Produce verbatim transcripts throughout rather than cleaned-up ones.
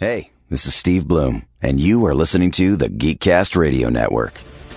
Hey, this is Steve Bloom, and you are listening to the Geekcast Radio Network.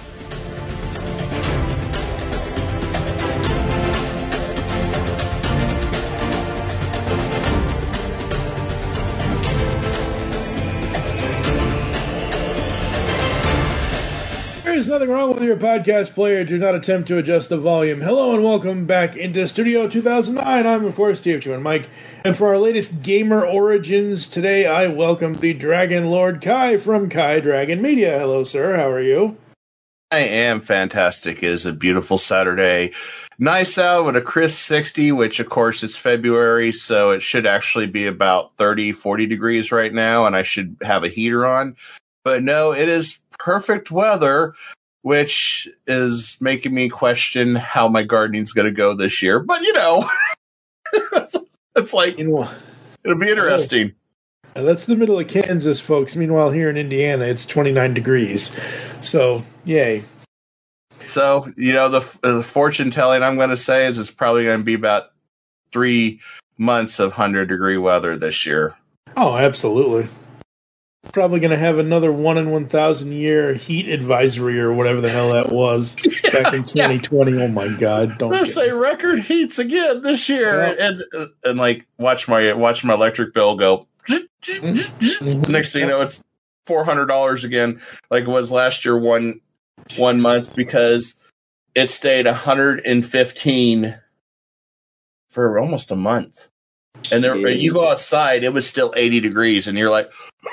There's nothing wrong with your podcast player. Do not attempt to adjust the volume. Hello and welcome back into Studio two thousand nine. I'm, of course, T F two and Mike. And for our latest Gamer Origins, today I welcome the Dragon Lord Kai from Kai Dragon Media. Hello, sir. How are you? I am fantastic. It is a beautiful Saturday. Nice out with a crisp sixty, which, of course, it's February, so it should actually be about thirty, forty degrees right now, and I should have a heater on. But no, it is perfect weather, which is making me question how my gardening's going to go this year. But, you know, it's like, it'll be interesting. That's the middle of Kansas, folks. Meanwhile, here in Indiana, it's twenty-nine degrees. So, yay. So, you know, the, the fortune telling I'm going to say is it's probably going to be about three months of one hundred degree weather this year. Oh, absolutely. Probably going to have another one in one thousand year heat advisory or whatever the hell that was yeah, back in twenty twenty. Yeah. Oh my God! Don't I'm gonna say record heats again this year, yeah. and, and and like watch my watch my electric bill go. Mm-hmm. Next thing you know, it's four hundred dollars again, like it was last year one one month because it stayed one hundred fifteen for almost a month. And there, you go outside, it was still eighty degrees, and you're like,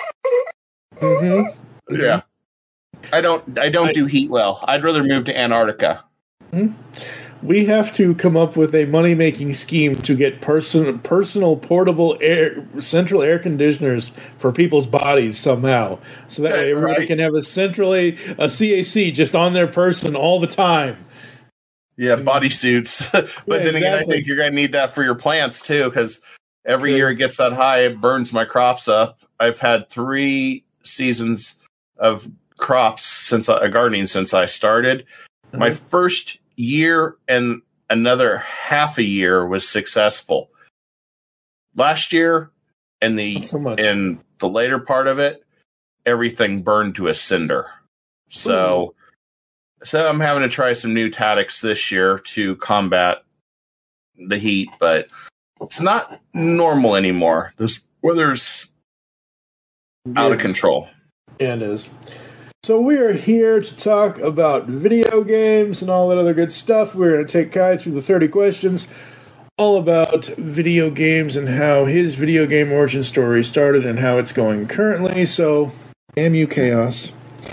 mm-hmm. yeah. I don't, I don't I, do heat well. I'd rather move to Antarctica. We have to come up with a money-making scheme to get person, personal, portable air, central air conditioners for people's bodies somehow, so that way everybody right. can have a centrally a C A C just on their person all the time. Yeah, bodysuits. but yeah, then again, exactly. I think you're going to need that for your plants, too, because every True. year it gets that high, it burns my crops up. I've had three seasons of crops since uh, gardening since I started. Uh-huh. My first year and another half a year was successful. Last year, and the so in the later part of it, everything burned to a cinder. So... Ooh. So I'm having to try some new tactics this year to combat the heat, but it's not normal anymore. This weather's out of control. Yeah, it is. So we are here to talk about video games and all that other good stuff. We're going to take Kai through the thirty questions, all about video games and how his video game origin story started and how it's going currently. So, damn you, Chaos.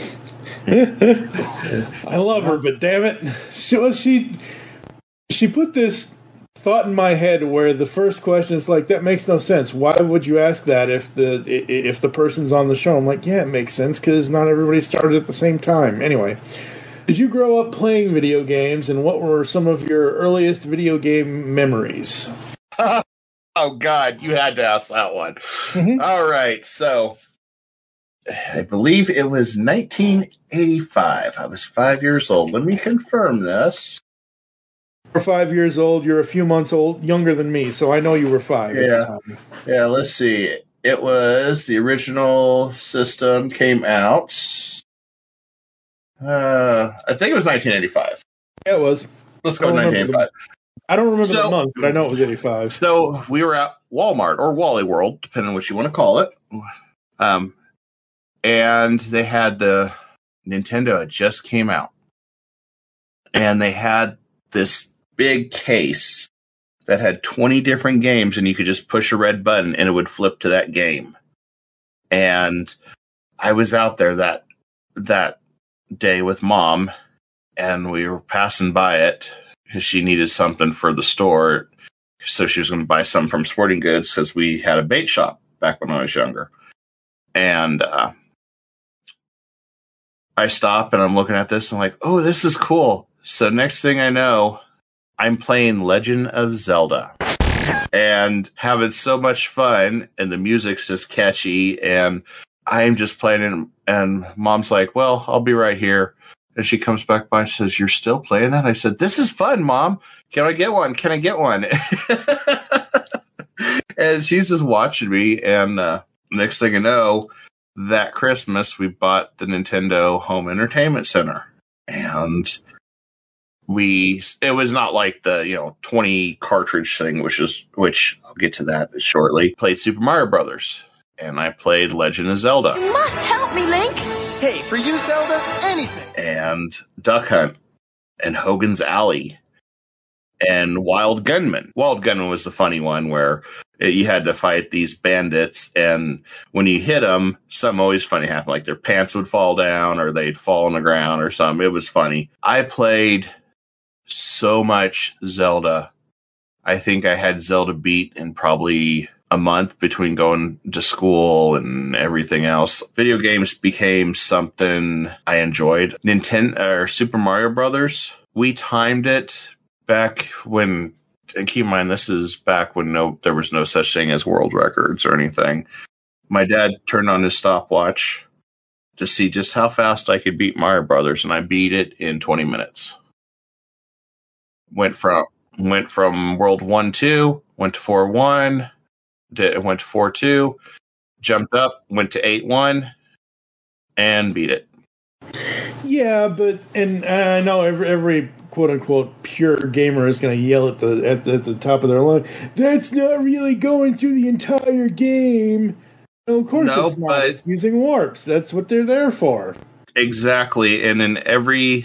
I love her, but damn it, she, well, she she put this thought in my head where the first question is like, that makes no sense. Why would you ask that if the if the person's on the show? I'm like, yeah, it makes sense because not everybody started at the same time. Anyway, did you grow up playing video games, and what were some of your earliest video game memories? Oh God, you had to ask that one. Mm-hmm. All right, so. I believe it was nineteen eighty-five. I was five years old. Let me confirm this. You're five years old. You're a few months old, younger than me, so I know you were five yeah. at the time. Yeah, let's see. It was the original system came out. Uh, I think it was nineteen eighty-five. Yeah, it was. Let's go nineteen eighty-five. I don't remember so, the month, but I know it was eighty-five. So we were at Walmart or Wally World, depending on what you want to call it. Um. And they had the Nintendo had just came out. And they had this big case that had twenty different games, and you could just push a red button and it would flip to that game. And I was out there that that day with Mom, and we were passing by it because she needed something for the store. So she was going to buy something from Sporting Goods because we had a bait shop back when I was younger. And uh I stop and I'm looking at this and I'm like, oh, this is cool. So next thing I know, I'm playing Legend of Zelda and having so much fun, and the music's just catchy, and I'm just playing it, and Mom's like, well, I'll be right here. And she comes back by and says, you're still playing that? I said, this is fun, Mom. Can I get one? Can I get one? And she's just watching me, and uh, next thing you know, that Christmas we bought the Nintendo Home Entertainment Center, and we it was not like the you know twenty cartridge thing, which is which I'll get to that shortly. Played Super Mario Brothers, and I played Legend of Zelda. You must help me, Link. Hey, for you, Zelda, anything. And Duck Hunt, and Hogan's Alley, and Wild Gunman. Wild Gunman was the funny one where you had to fight these bandits, and when you hit them, something always funny happened. Like their pants would fall down, or they'd fall on the ground, or something. It was funny. I played so much Zelda. I think I had Zelda beat in probably a month between going to school and everything else. Video games became something I enjoyed. Nintendo or Super Mario Brothers, we timed it back when, and keep in mind, this is back when no, there was no such thing as world records or anything. My dad turned on his stopwatch to see just how fast I could beat Mario Brothers, and I beat it in twenty minutes. Went from went from World One Two, went to Four One, did, went to Four Two, jumped up, went to Eight One, and beat it. Yeah, but and I know every every quote unquote pure gamer is going to yell at the, at the at the top of their lungs, that's not really going through the entire game. Well, of course no, it's not. But it's using warps. That's what they're there for. Exactly, and in every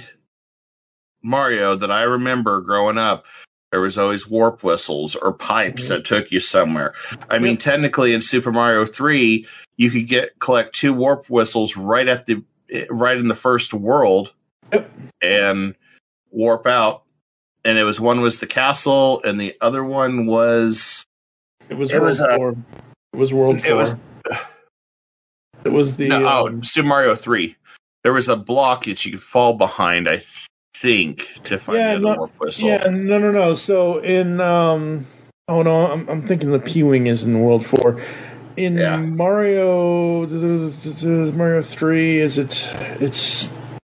Mario that I remember growing up, there was always warp whistles or pipes mm-hmm. that took you somewhere. I mean, yep. Technically in Super Mario three, you could get collect two warp whistles right at the right in the first world yep. and warp out. And it was one was the castle, and the other one was it was it World was, uh, Four. It was World it Four. Was, it was the no, um, oh, Super Mario three. There was a block that you could fall behind, I think, to find yeah, the other no, warp whistle. Yeah, no, no, no. So in um, oh no, I'm, I'm thinking the P-wing is in World Four. In yeah. Mario, Mario three, is it? It's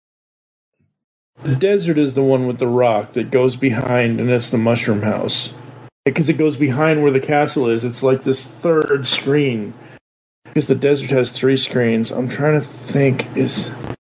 the desert is the one with the rock that goes behind, and it's the mushroom house because it goes behind where the castle is. It's like this third screen because the desert has three screens. I'm trying to think. Is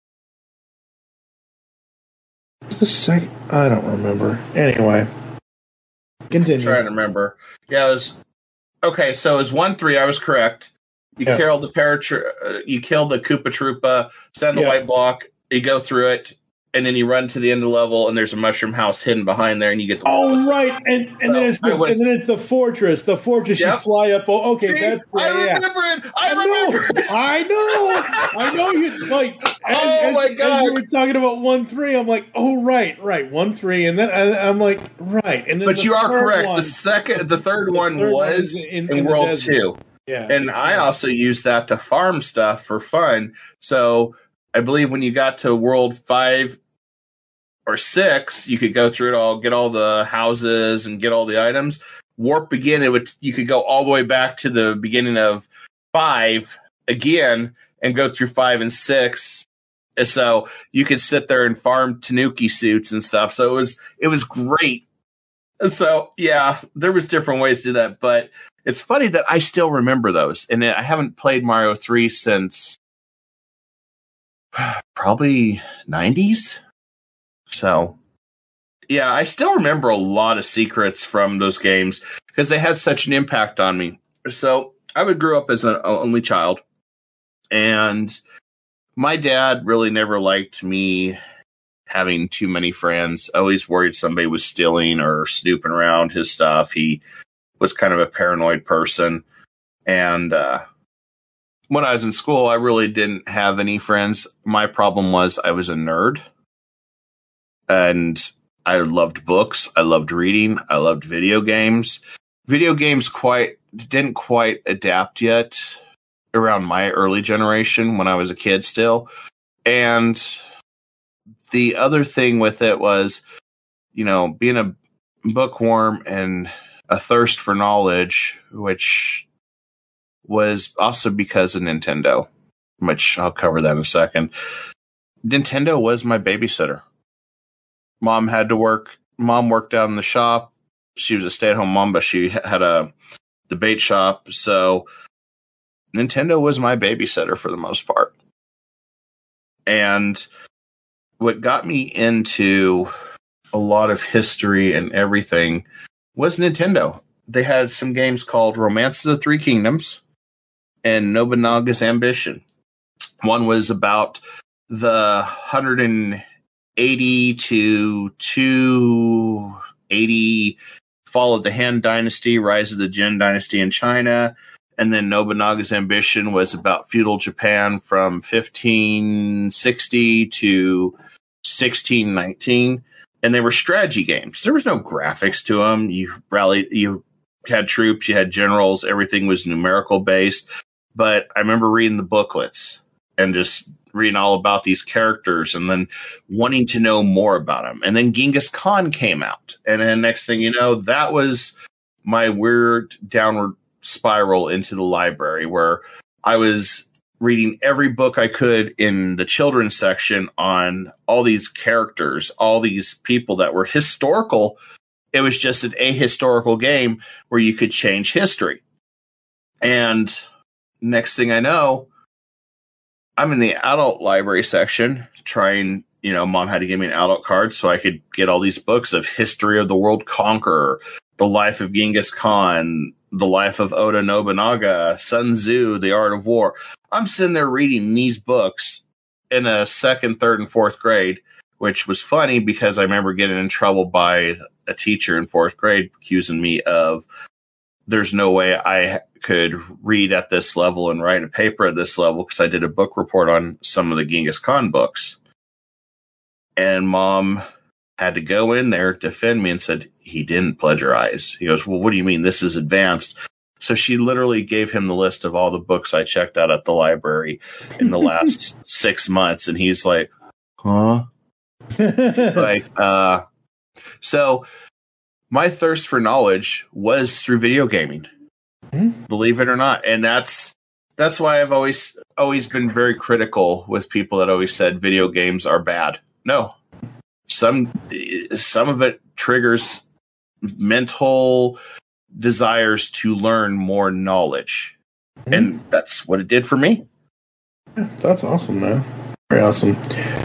the second? I don't remember. Anyway, continue. I'm trying to remember. Yeah, it was. Okay, so as one three, I was correct. You yeah. killed the paratru- uh, you killed the Koopa Troopa, send the yeah. white block, you go through it, and then you run to the end of the level, and there's a mushroom house hidden behind there, and you get the oh wall. Right, and and so then it's the, was, and then it's the fortress. The fortress yep. you fly up. Oh, okay, See, that's I remember yeah. it. I, I remember know, it. I know. I know you like. As, oh as, my god! As you were talking about one three. I'm like, oh right, right, one three, and then I, I'm like, right, and then. But the you are correct. One, the second, the third the one third was one in, in, in World Two. Yeah, and I nice. also used that to farm stuff for fun. So I believe when you got to World Five or Six, you could go through it all, get all the houses, and get all the items. Warp again, it would you could go all the way back to the beginning of Five again and go through Five and Six. So you could sit there and farm Tanuki suits and stuff. So it was it was great. So yeah, there was different ways to do that, but it's funny that I still remember those, and I haven't played Mario three since probably nineties. So, yeah, I still remember a lot of secrets from those games because they had such an impact on me. So, I would grew up as an only child, and my dad really never liked me having too many friends. I always worried somebody was stealing or snooping around his stuff. He was kind of a paranoid person. And uh, when I was in school, I really didn't have any friends. My problem was I was a nerd. And I loved books. I loved reading. I loved video games. Video games quite didn't quite adapt yet around my early generation when I was a kid still. And the other thing with it was, you know, being a bookworm and a thirst for knowledge, which was also because of Nintendo, which I'll cover that in a second. Nintendo was my babysitter. Mom had to work. Mom worked out in the shop. She was a stay-at-home mom, but she had a debate shop. So Nintendo was my babysitter for the most part. And what got me into a lot of history and everything was Nintendo. They had some games called Romance of the Three Kingdoms and Nobunaga's Ambition. One was about the one hundred eighty to two eighty fall of the Han Dynasty, rise of the Jin Dynasty in China. And then Nobunaga's Ambition was about feudal Japan from fifteen sixty to sixteen nineteen. And they were strategy games. There was no graphics to them. You rallied, you had troops, you had generals, everything was numerical based. But I remember reading the booklets and just reading all about these characters and then wanting to know more about them. And then Genghis Khan came out. And then next thing you know, that was my weird downward spiral into the library where I was reading every book I could in the children's section on all these characters, all these people that were historical. It was just an ahistorical game where you could change history. And next thing I know, I'm in the adult library section trying, you know, mom had to give me an adult card so I could get all these books of History of the World Conqueror, The Life of Genghis Khan, The Life of Oda Nobunaga, Sun Tzu, The Art of War. I'm sitting there reading these books in a second, third, and fourth grade, which was funny because I remember getting in trouble by a teacher in fourth grade accusing me of there's no way I could read at this level and write a paper at this level because I did a book report on some of the Genghis Khan books. And mom had to go in there, defend me, and said, he didn't plagiarize. He goes, well, what do you mean? This is advanced. So she literally gave him the list of all the books I checked out at the library in the last six months. And he's like, huh? like, uh, so my thirst for knowledge was through video gaming, mm-hmm. believe it or not. And that's, that's why I've always, always been very critical with people that always said video games are bad. No, some, some of it triggers mental desires to learn more knowledge. Mm-hmm. And that's what it did for me. Yeah, that's awesome, man. Very awesome.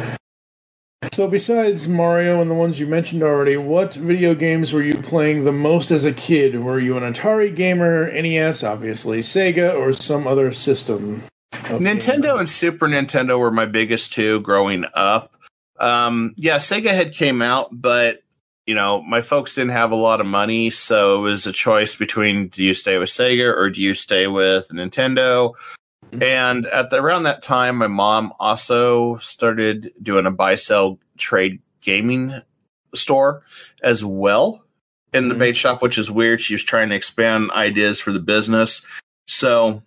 So besides Mario and the ones you mentioned already, what video games were you playing the most as a kid? Were you an Atari gamer, N E S, obviously, Sega, or some other system? Nintendo game? And Super Nintendo were my biggest two growing up. Um, yeah, Sega had came out, but you know, my folks didn't have a lot of money, so it was a choice between do you stay with Sega or do you stay with Nintendo? And at the, around that time, my mom also started doing a buy-sell trade gaming store as well in the mm-hmm. bait shop, which is weird. She was trying to expand ideas for the business. So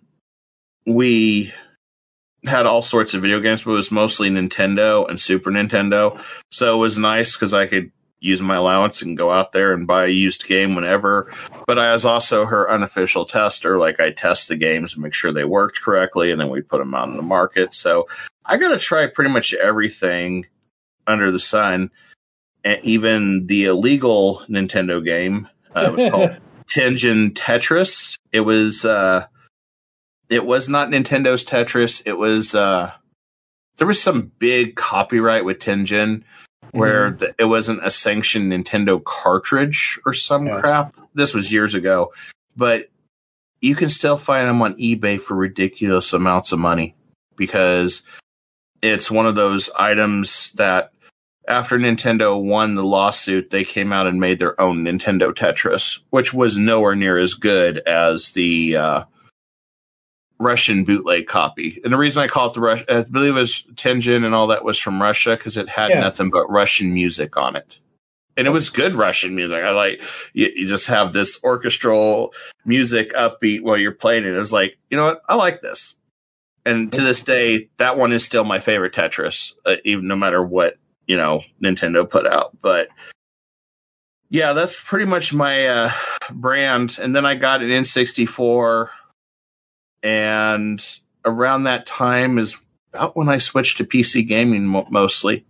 we had all sorts of video games, but it was mostly Nintendo and Super Nintendo. So it was nice because I could use my allowance and go out there and buy a used game whenever. But I was also her unofficial tester. Like I test the games and make sure they worked correctly, and then we put them out in the market. So I got to try pretty much everything under the sun, and even the illegal Nintendo game. Uh, it was called Tengen Tetris. It was uh, it was not Nintendo's Tetris. It was uh, there was some big copyright with Tengen, where mm-hmm. the, it wasn't a sanctioned Nintendo cartridge or some yeah. crap. This was years ago. But you can still find them on eBay for ridiculous amounts of money because it's one of those items that after Nintendo won the lawsuit, they came out and made their own Nintendo Tetris, which was nowhere near as good as the uh, Russian bootleg copy. And the reason I call it the Russian, I believe it was Tengen and all that was from Russia because it had yeah. nothing but Russian music on it. And it was good Russian music. I like, you, you just have this orchestral music upbeat while you're playing it. It was like, you know what? I like this. And to this day, that one is still my favorite Tetris, uh, even no matter what, you know, Nintendo put out. But yeah, that's pretty much my uh, brand. And then I got an N sixty-four. And around that time is about when I switched to P C gaming mo- mostly.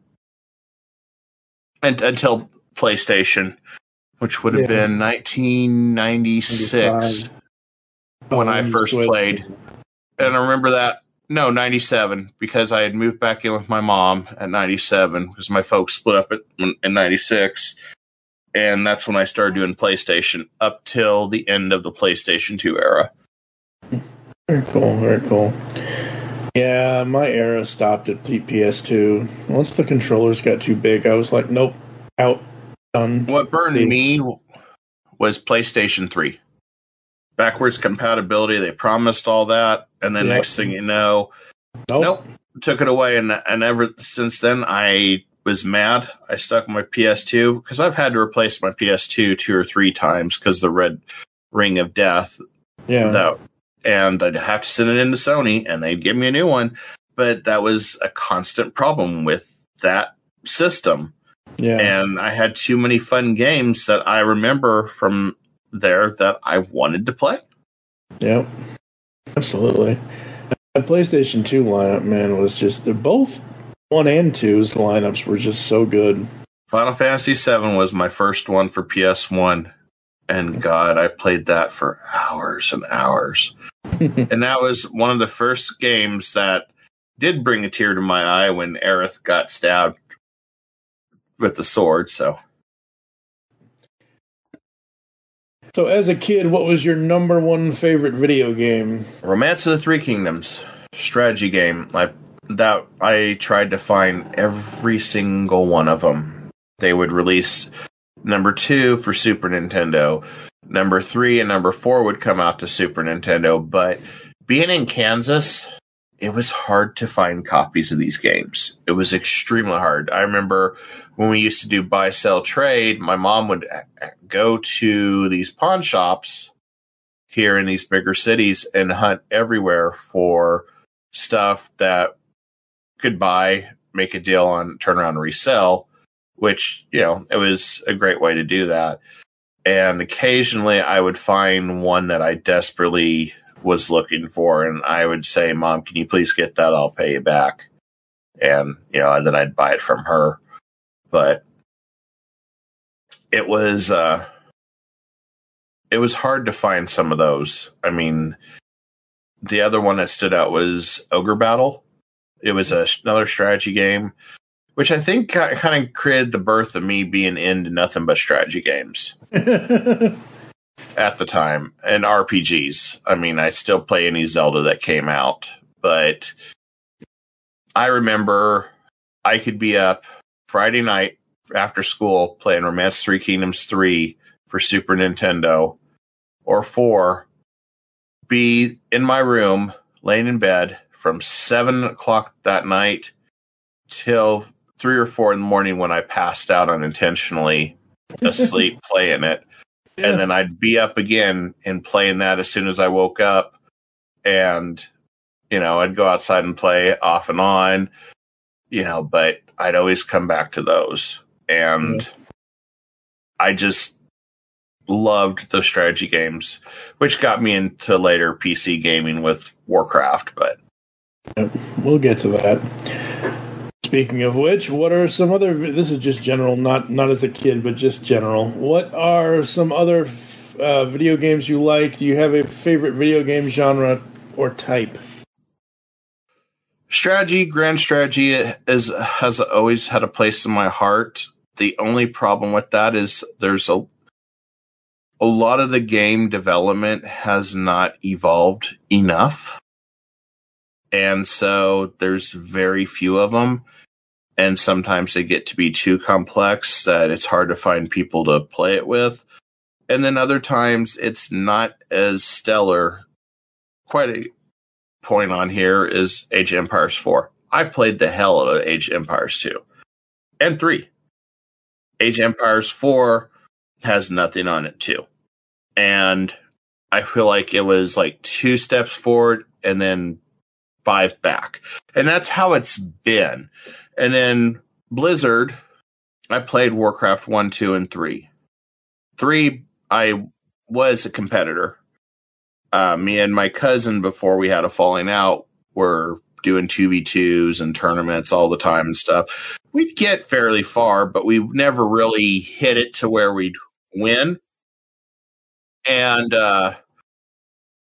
And until PlayStation, which would have yeah. been nineteen ninety-six when um, I first played. And I remember that, no, ninety-seven, because I had moved back in with my mom at ninety-seven, because my folks split up at, in ninety-six. And that's when I started doing PlayStation up till the end of the PlayStation two era. Very cool, very cool. Yeah, my era stopped at P S two. Once the controllers got too big, I was like, nope, out, done. What burned See. me was PlayStation three. Backwards compatibility, they promised all that, and then Yep. next thing you know, Nope. nope, took it away. And, and ever since then, I was mad. I stuck with my P S two, because I've had to replace my P S two two or three times because the red ring of death. Yeah. That, and I'd have to send it into Sony, and they'd give me a new one. But that was a constant problem with that system. Yeah. And I had too many fun games that I remember from there that I wanted to play. Yep. Absolutely. The PlayStation two lineup, man, was just, they're both one and two's lineups were just so good. Final Fantasy seven was my first one for P S one. And God, I played that for hours and hours. And that was one of the first games that did bring a tear to my eye when Aerith got stabbed with the sword. So, So as a kid, what was your number one favorite video game? Romance of the Three Kingdoms strategy game. Like that, I tried to find every single one of them. They would release number two for Super Nintendo. Number three and number four would come out to Super Nintendo. But being in Kansas, it was hard to find copies of these games. It was extremely hard. I remember when we used to do buy, sell, trade, my mom would go to these pawn shops here in these bigger cities and hunt everywhere for stuff that could buy, make a deal on, turn around and resell, which, you know, it was a great way to do that. And occasionally I would find one that I desperately was looking for, and I would say, Mom, can you please get that? I'll pay you back. And, you know, and then I'd buy it from her. But it was, uh, it was hard to find some of those. I mean, the other one that stood out was Ogre Battle. It was a, another strategy game, which I think kind of created the birth of me being into nothing but strategy games at the time, and R P Gs. I mean, I still play any Zelda that came out, but I remember I could be up Friday night after school playing Romance Three Kingdoms three for Super Nintendo, or four, be in my room, laying in bed from seven o'clock that night till three or four in the morning when I passed out unintentionally asleep playing it. Yeah. And then I'd be up again and playing that as soon as I woke up. And, you know, I'd go outside and play off and on, you know, but I'd always come back to those. And yeah. I just loved those strategy games, which got me into later P C gaming with Warcraft. But we'll get to that. Speaking of which, what are some other, this is just general, not not as a kid, but just general. What are some other uh, video games you like? Do you have a favorite video game genre or type? Strategy, grand strategy is has always had a place in my heart. The only problem with that is there's a a lot of the game development has not evolved enough. And so there's very few of them. And sometimes they get to be too complex that it's hard to find people to play it with. And then other times it's not as stellar. Quite a point on here is Age of Empires four. I played the hell out of Age of Empires two and three. Age of Empires four has nothing on it too. And I feel like it was like two steps forward and then five back. And that's how it's been. And then Blizzard, I played Warcraft one, two, and three. three, I was a competitor. Uh, me and my cousin, before we had a falling out, were doing two v twos and tournaments all the time and stuff. We'd get fairly far, but we've never really hit it to where we'd win. And uh,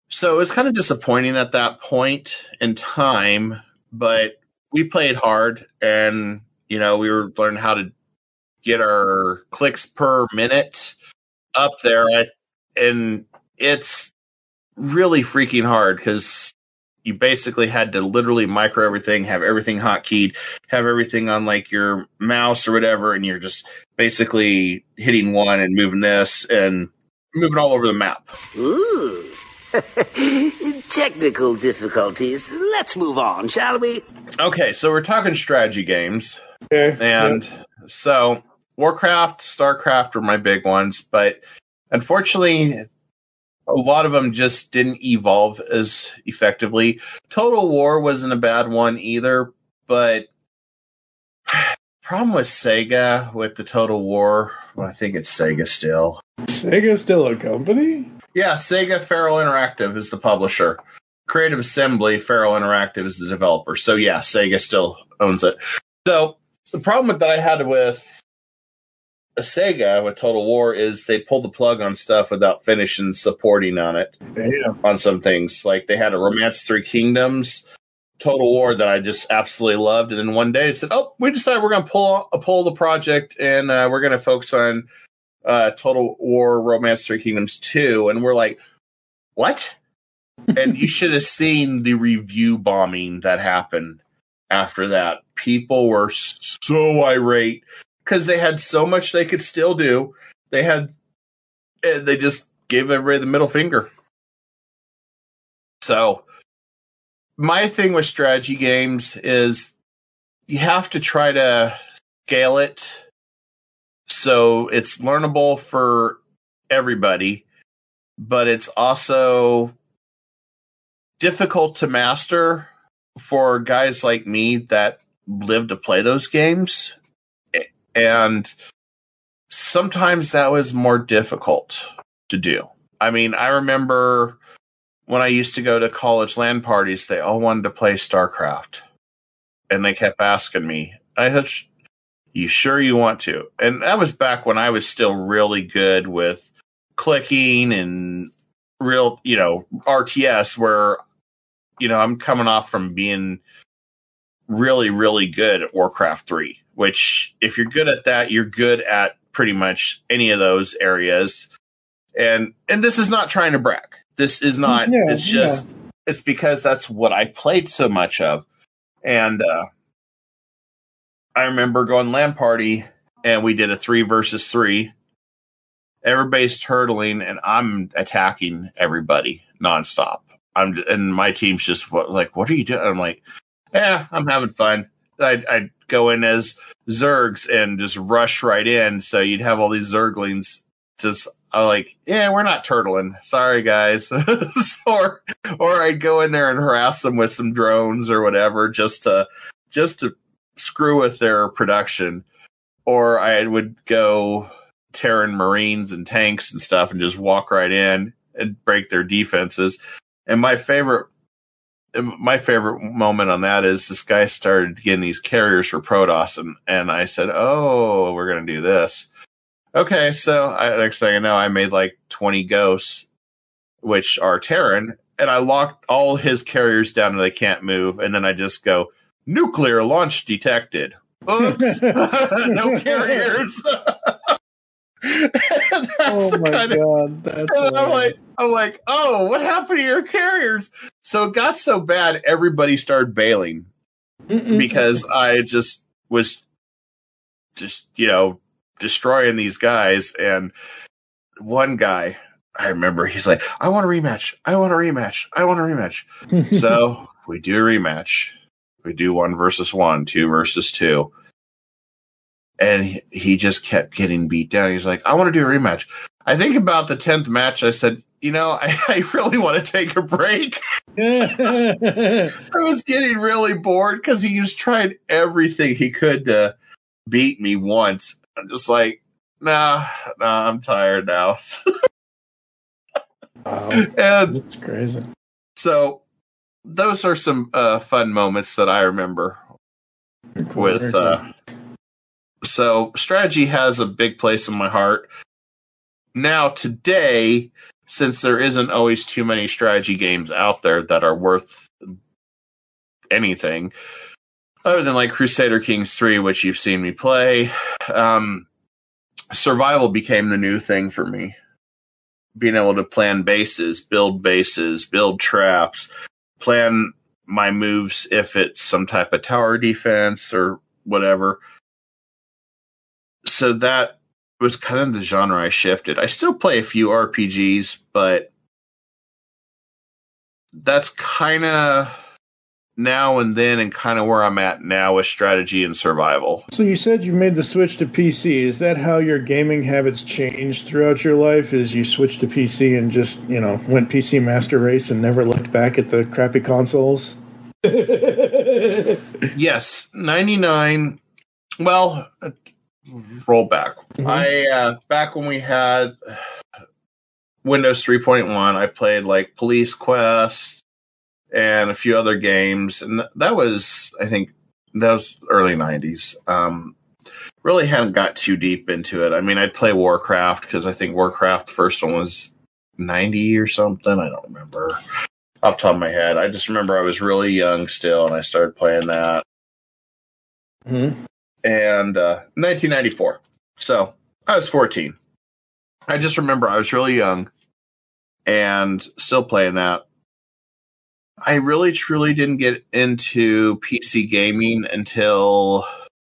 So it was kind of disappointing at that point in time, but we played hard, and you know we were learning how to get our clicks per minute up there, and it's really freaking hard because you basically had to literally micro everything, have everything hotkeyed, have everything on like your mouse or whatever, and you're just basically hitting one and moving this and moving all over the map. Ooh. Technical difficulties. Let's move on, shall we? Okay, so we're talking strategy games. Okay. And yep. so Warcraft, StarCraft were my big ones, but unfortunately, a lot of them just didn't evolve as effectively. Total War wasn't a bad one either, but problem with Sega with the Total War, well, I think it's Sega still. Sega's still a company? Yeah, Sega Feral Interactive is the publisher. Creative Assembly, Feral Interactive is the developer. So yeah, Sega still owns it. So the problem that I had with a Sega with Total War is they pulled the plug on stuff without finishing supporting on it. Damn. On some things. Like they had a Romance Three Kingdoms Total War that I just absolutely loved. And then one day it said, oh, we decided we're going to pull uh, pull the project and uh, we're going to focus on uh, Total War Romance Three Kingdoms two. And we're like, what? And you should have seen the review bombing that happened after that. People were so irate because they had so much they could still do. They had, they just gave everybody the middle finger. So my thing with strategy games is you have to try to scale it so it's learnable for everybody, but it's also difficult to master for guys like me that live to play those games. And sometimes that was more difficult to do. I mean, I remember when I used to go to college LAN parties, they all wanted to play StarCraft. And they kept asking me, I said, you sure you want to? And that was back when I was still really good with clicking and real, you know, R T S, where, you know, I'm coming off from being really, really good at Warcraft three, which if you're good at that, you're good at pretty much any of those areas. And and this is not trying to brag. This is not, yeah, it's just, yeah. It's because that's what I played so much of. And uh, I remember going LAN party and we did a three versus three. Everybody's turtling and I'm attacking everybody nonstop. I'm and my team's just what, like, what are you doing? I'm like, yeah, I'm having fun. I'd, I'd go in as Zergs and just rush right in. So you'd have all these Zerglings just I'm like, yeah, we're not turtling. Sorry, guys. or or I'd go in there and harass them with some drones or whatever just to just to screw with their production. Or I would go Terran Marines and tanks and stuff and just walk right in and break their defenses. And my favorite my favorite moment on that is this guy started getting these carriers for Protoss, and, and I said, oh, we're going to do this. Okay, so I, next thing I know, I made like twenty ghosts, which are Terran, and I locked all his carriers down and they can't move, and then I just go, nuclear launch detected. Oops, no carriers. Oh my god! That's and I'm like, I'm like, oh, what happened to your carriers? So it got so bad, everybody started bailing Mm-mm. because I just was just, you know, destroying these guys. And one guy, I remember, he's like, I want a rematch. I want a rematch. I want a rematch. So we do a rematch. We do one versus one, two versus two. And he, he just kept getting beat down. He's like, I want to do a rematch. I think about the tenth match, I said, you know, I, I really want to take a break. I was getting really bored because he was trying everything he could to beat me once. I'm just like, nah, nah, I'm tired now. Wow, and that's crazy. So those are some uh, fun moments that I remember cool, with... Uh, So strategy has a big place in my heart. Now, today, since there isn't always too many strategy games out there that are worth anything, other than like Crusader Kings three, which you've seen me play, um, survival became the new thing for me. Being able to plan bases, build bases, build traps, plan my moves if it's some type of tower defense or whatever. So that was kind of the genre I shifted. I still play a few R P Gs, but that's kind of now and then and kind of where I'm at now with strategy and survival. So you said you made the switch to P C. Is that how your gaming habits changed throughout your life? Is you switched to P C and just, you know, went P C master race and never looked back at the crappy consoles? Yes, ninety-nine. Well, roll back. Mm-hmm. I uh, back when we had Windows three point one, I played like Police Quest and a few other games, and that was, I think, that was early nineties. Um, really hadn't got too deep into it. I mean, I'd play Warcraft because I think Warcraft, the first one, was ninety or something. I don't remember off the top of my head. I just remember I was really young still, and I started playing that. Mm-hmm. And uh, nineteen ninety-four. So I was fourteen. I just remember I was really young and still playing that. I really, truly didn't get into P C gaming until,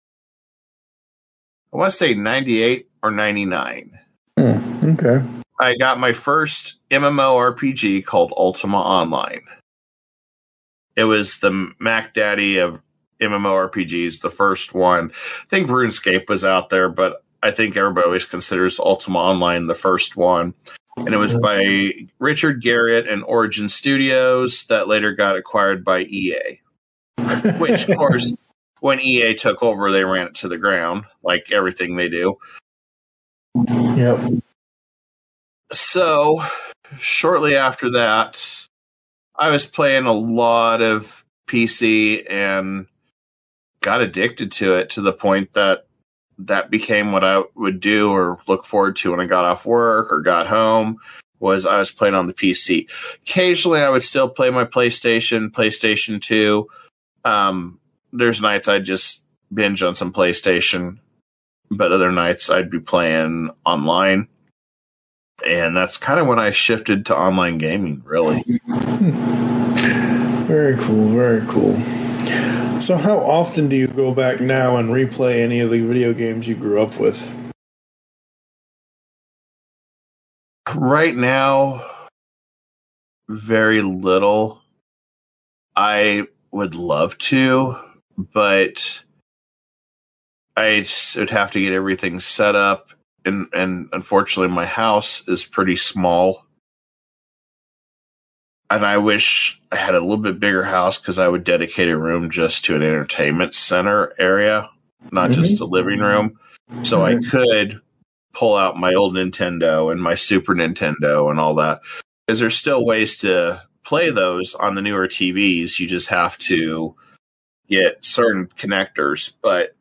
I want to say ninety-eight or ninety-nine. Mm, okay. I got my first MMORPG called Ultima Online. It was the Mac Daddy of MMORPGs, the first one. I think RuneScape was out there, but I think everybody always considers Ultima Online the first one. And it was by Richard Garriott and Origin Studios that later got acquired by E A. Which, of course, when E A took over, they ran it to the ground, like everything they do. Yep. So, shortly after that, I was playing a lot of P C and got addicted to it to the point that that became what I would do or look forward to when I got off work or got home, was I was playing on the P C. Occasionally, I would still play my PlayStation, PlayStation two. Um, there's nights I'd just binge on some PlayStation, but other nights I'd be playing online. And that's kind of when I shifted to online gaming, really. Very cool, very cool. So how often do you go back now and replay any of the video games you grew up with? Right now, very little. I would love to, but I just would have to get everything set up. And, and unfortunately, my house is pretty small. And I wish I had a little bit bigger house because I would dedicate a room just to an entertainment center area, not mm-hmm. just a living room. So mm-hmm. I could pull out my old Nintendo and my Super Nintendo and all that. Because there's still ways to play those on the newer T Vs. You just have to get certain connectors. But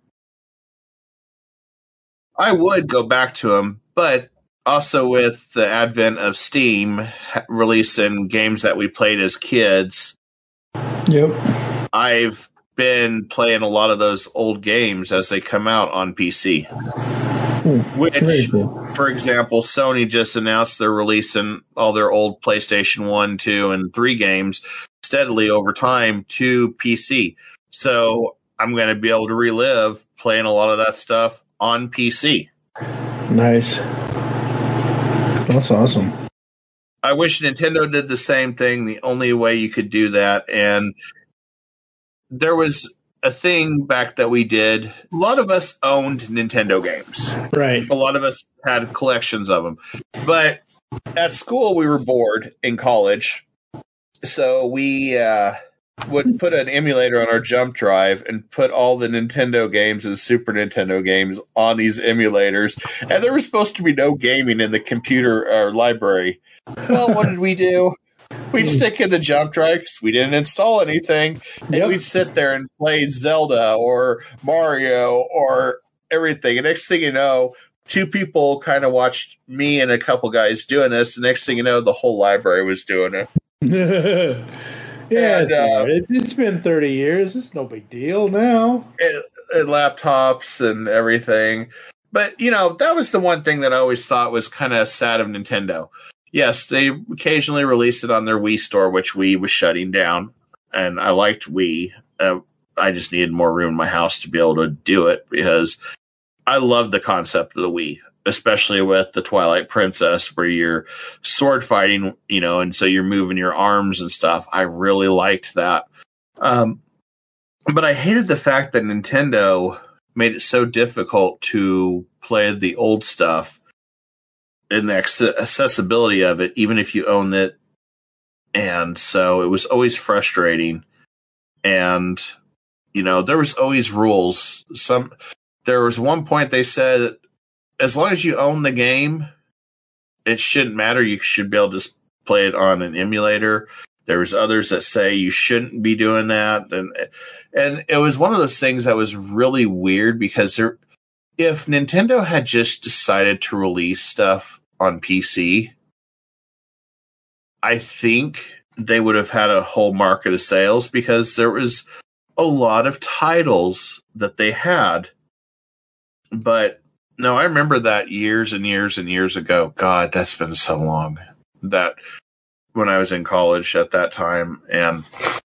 I would go back to them, but also with the advent of Steam releasing games that we played as kids, yep, I've been playing a lot of those old games as they come out on P C. Hmm, Which, cool. For example, Sony just announced they're releasing all their old PlayStation one, two, and three games steadily over time to P C. So I'm going to be able to relive playing a lot of that stuff on P C. Nice. That's awesome. I wish Nintendo did the same thing. The only way you could do that, and there was a thing back that we did. A lot of us owned Nintendo games. Right. A lot of us had collections of them. But at school, we were bored in college. So we uh, would put an emulator on our jump drive and put all the Nintendo games and Super Nintendo games on these emulators. And there was supposed to be no gaming in the computer uh, library. Well, what did we do? We'd stick in the jump drive because we didn't install anything. And yep. we'd sit there and play Zelda or Mario or everything. And next thing you know, two people kind of watched me and a couple guys doing this. The next thing you know, the whole library was doing it. yeah, and, it's, uh, it's, it's been thirty years. It's no big deal now. And, and laptops and everything. But, you know, that was the one thing that I always thought was kind of sad of Nintendo. Yes, they occasionally released it on their Wii store, which Wii was shutting down. And I liked Wii. Uh, I just needed more room in my house to be able to do it because I love the concept of the Wii, especially with the Twilight Princess where you're sword fighting, you know, and so you're moving your arms and stuff. I really liked that. Um, but I hated the fact that Nintendo made it so difficult to play the old stuff and the accessibility of it, even if you own it. And so it was always frustrating. And, you know, there was always rules. Some, there was one point they said, as long as you own the game, it shouldn't matter. You should be able to just play it on an emulator. There was others that say you shouldn't be doing that. And, and it was one of those things that was really weird because there, if Nintendo had just decided to release stuff on P C, I think they would have had a whole market of sales because there was a lot of titles that they had. But no, I remember that years and years and years ago. God, that's been so long. That when I was in college at that time, and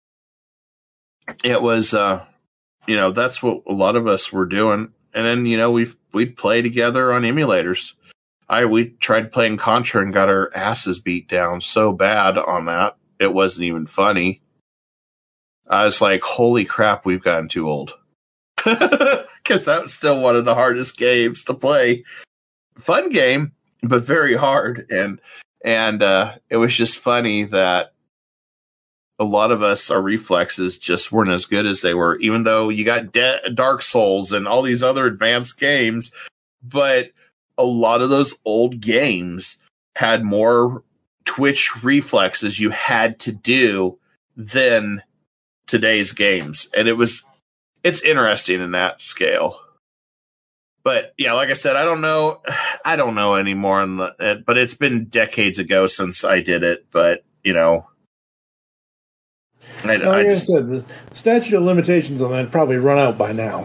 it was, uh, you know, that's what a lot of us were doing. And then, you know, we've, we'd play together on emulators. I, we tried playing Contra and got our asses beat down so bad on that. It wasn't even funny. I was like, holy crap, we've gotten too old. Because that was still one of the hardest games to play. Fun game, but very hard. And, and, uh, it was just funny that a lot of us, our reflexes just weren't as good as they were, even though you got De- Dark Souls and all these other advanced games. But a lot of those old games had more twitch reflexes you had to do than today's games. And it was, it's interesting in that scale. But yeah, like I said, I don't know, I don't know anymore. On the, but it's been decades ago since I did it. But, you know, I, like I, I just, said, the statute of limitations on that probably run out by now.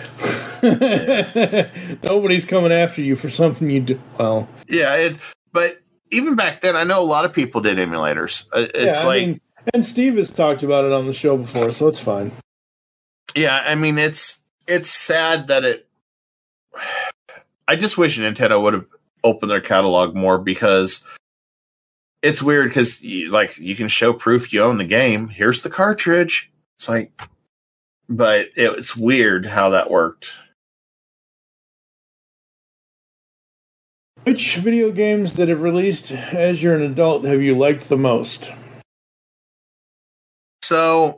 Nobody's coming after you for something you do. Well, yeah, it, but even back then, I know a lot of people did emulators. It's yeah, like, I mean, and Steve has talked about it on the show before, so it's fine. Yeah, I mean, it's it's sad that it. I just wish Nintendo would have opened their catalog more because it's weird because like you can show proof you own the game. Here's the cartridge. It's like, but it, it's weird how that worked. Which video games that have released as you're an adult have you liked the most? So,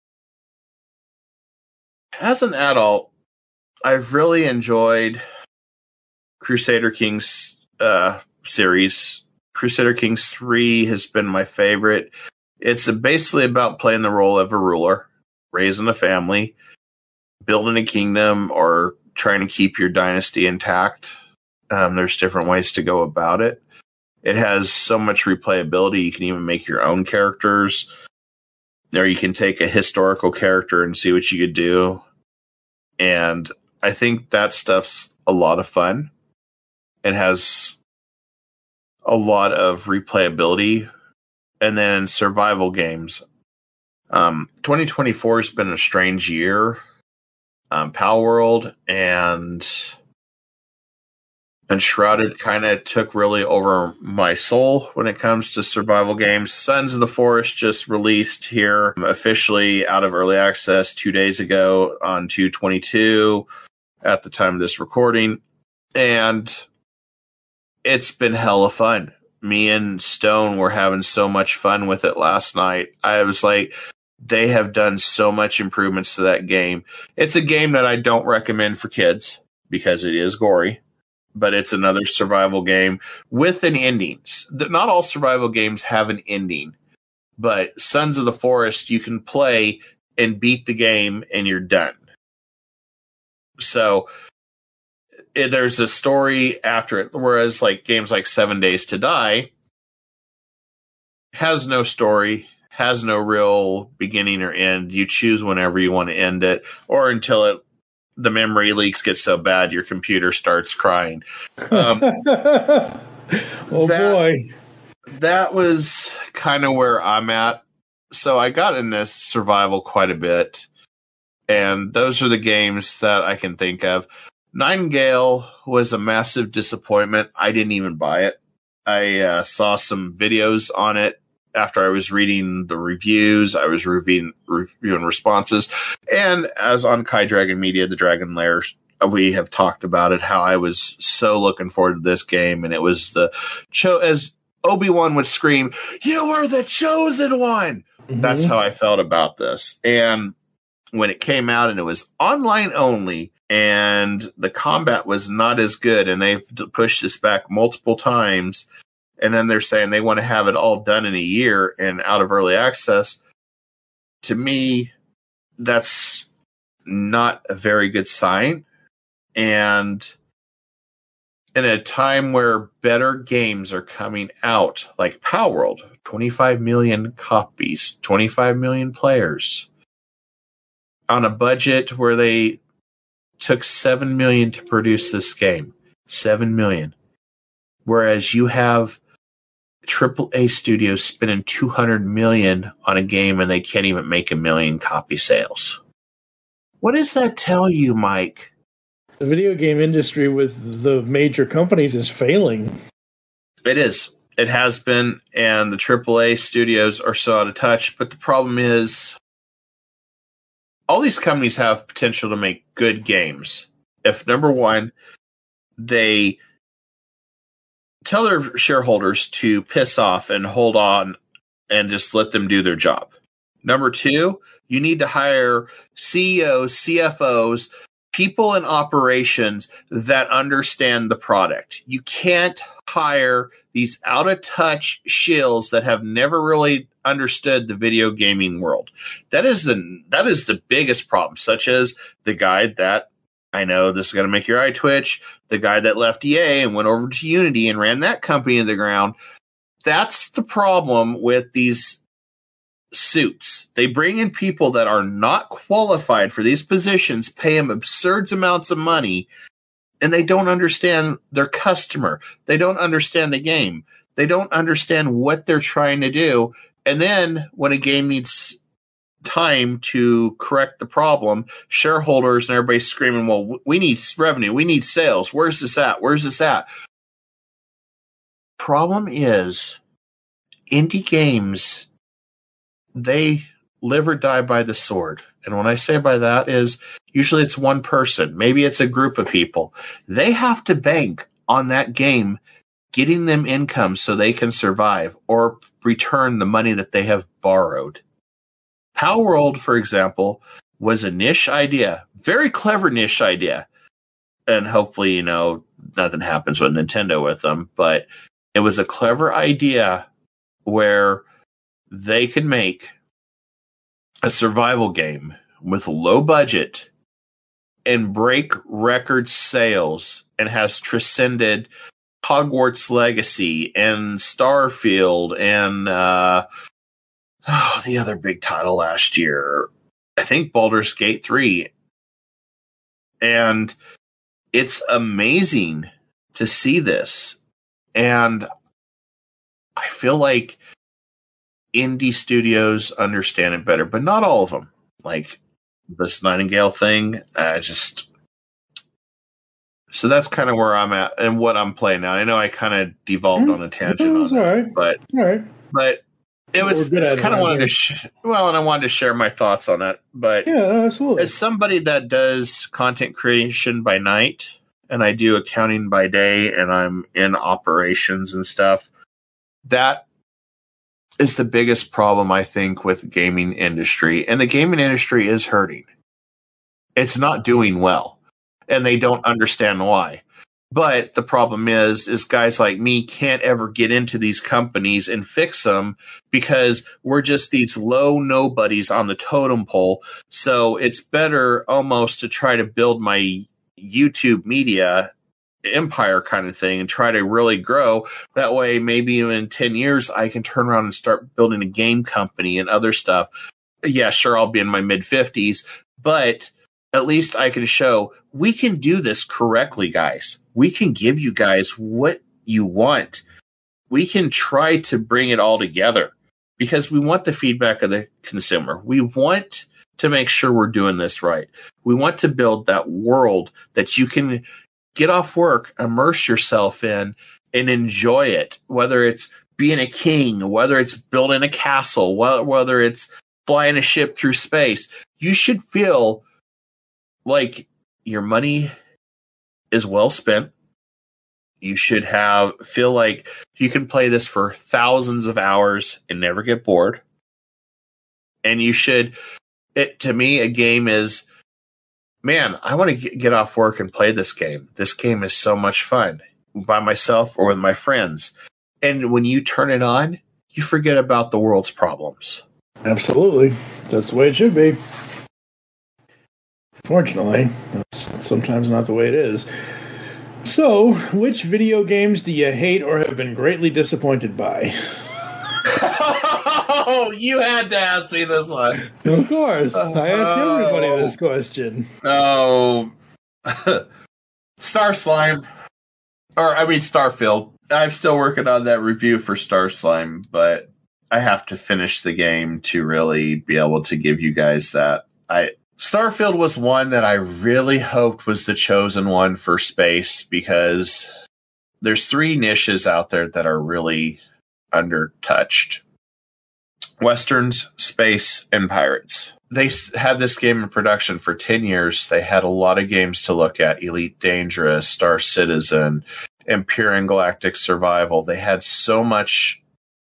as an adult, I've really enjoyed Crusader Kings uh, series. Crusader Kings three has been my favorite. It's basically about playing the role of a ruler, raising a family, building a kingdom, or trying to keep your dynasty intact. Um, there's different ways to go about it. It has so much replayability. You can even make your own characters. Or you can take a historical character and see what you could do. And I think that stuff's a lot of fun. It has a lot of replayability. And then survival games. Um, twenty twenty-four has been a strange year. Um, Pal World and Enshrouded kind of took really over my soul when it comes to survival games. Sons of the Forest just released here officially out of early access two days ago on two twenty-two at the time of this recording. And it's been hella fun. Me and Stone were having so much fun with it last night. I was like, they have done so much improvements to that game. It's a game that I don't recommend for kids because it is gory. But it's another survival game with an ending. Not all survival games have an ending, but Sons of the Forest, you can play and beat the game and you're done. So it, there's a story after it. Whereas like games like Seven Days to Die has no story, has no real beginning or end. You choose whenever you want to end it, or until it the memory leaks get so bad your computer starts crying. Um, oh that, boy, that was kind of where I'm at. So I got into survival quite a bit, and those are the games that I can think of. Nightingale was a massive disappointment. I didn't even buy it. I uh, saw some videos on it after I was reading the reviews. I was reviewing, reviewing responses. And as on Kai Dragon Media, the Dragon Lair, we have talked about it, how I was so looking forward to this game. And it was the, cho- as Obi-Wan would scream, "You are the chosen one!" Mm-hmm. That's how I felt about this. And when it came out and it was online only, and the combat was not as good, and they've pushed this back multiple times, and then they're saying they want to have it all done in a year and out of early access. To me, that's not a very good sign. And in a time where better games are coming out, like Palworld, twenty-five million copies, twenty-five million players, on a budget where they took seven million to produce this game. seven million. Whereas you have triple A studios spending two hundred million on a game and they can't even make a million copy sales. What does that tell you, Mike? The video game industry with the major companies is failing. It is. It has been, and the triple A studios are so out of touch. But the problem is, all these companies have potential to make good games. If, number one, they tell their shareholders to piss off and hold on and just let them do their job. Number two, you need to hire C E Os, C F Os, people in operations that understand the product. You can't hire these out-of-touch shills that have never really understood the video gaming world. That is the that is the biggest problem, such as the guy that, I know this is going to make your eye twitch, the guy that left E A and went over to Unity and ran that company to the ground. That's the problem with these suits. They bring in people that are not qualified for these positions, pay them absurd amounts of money, and they don't understand their customer. They don't understand the game. They don't understand what they're trying to do. And then when a game needs time to correct the problem, shareholders and everybody's screaming, well, we need revenue, we need sales. Where's this at? Where's this at? Problem is, indie games, they live or die by the sword. And when I say by that is, usually it's one person. Maybe it's a group of people. They have to bank on that game getting them income so they can survive or return the money that they have borrowed. Palworld, for example, was a niche idea. Very clever niche idea. And hopefully, you know, nothing happens with Nintendo with them. But it was a clever idea where they could make a survival game with low budget and break record sales and has transcended Hogwarts Legacy and Starfield and uh, oh, the other big title last year, I think Baldur's Gate three. And it's amazing to see this. And I feel like indie studios understand it better, but not all of them. Like this Nightingale thing, I just... So that's kind of where I'm at and what I'm playing now. I know I kind of devolved on a tangent on all right. it, but all right. but it was it's kind of wanted to sh- well, and I wanted to share my thoughts on it. But yeah, no, absolutely. As somebody that does content creation by night and I do accounting by day, and I'm in operations and stuff, that is the biggest problem I think with the gaming industry, and the gaming industry is hurting. It's not doing well. And they don't understand why. But the problem is, is guys like me can't ever get into these companies and fix them because we're just these low nobodies on the totem pole. So it's better almost to try to build my YouTube media empire kind of thing and try to really grow. That way, maybe in ten years, I can turn around and start building a game company and other stuff. Yeah, sure, I'll be in my mid fifties, but at least I can show we can do this correctly, guys. We can give you guys what you want. We can try to bring it all together because we want the feedback of the consumer. We want to make sure we're doing this right. We want to build that world that you can get off work, immerse yourself in, and enjoy it, whether it's being a king, whether it's building a castle, whether it's flying a ship through space. You should feel like your money is well spent. You should have feel like you can play this for thousands of hours and never get bored. And you should, it to me, a game is, man, I want to get off work and play this game. This game is so much fun by myself or with my friends. And when you turn it on, you forget about the world's problems. Absolutely. That's the way it should be. Fortunately, that's sometimes not the way it is. So, which video games do you hate or have been greatly disappointed by? Oh, you had to ask me this one. Of course. I ask everybody oh. this question. Oh. Star Slime. Or, I mean, Starfield. I'm still working on that review for Star Slime, but I have to finish the game to really be able to give you guys that. I Starfield was one that I really hoped was the chosen one for space because there's three niches out there that are really undertouched. Westerns, space, and pirates. They had this game in production for ten years. They had a lot of games to look at. Elite Dangerous, Star Citizen, Empyrean Galactic Survival. They had so much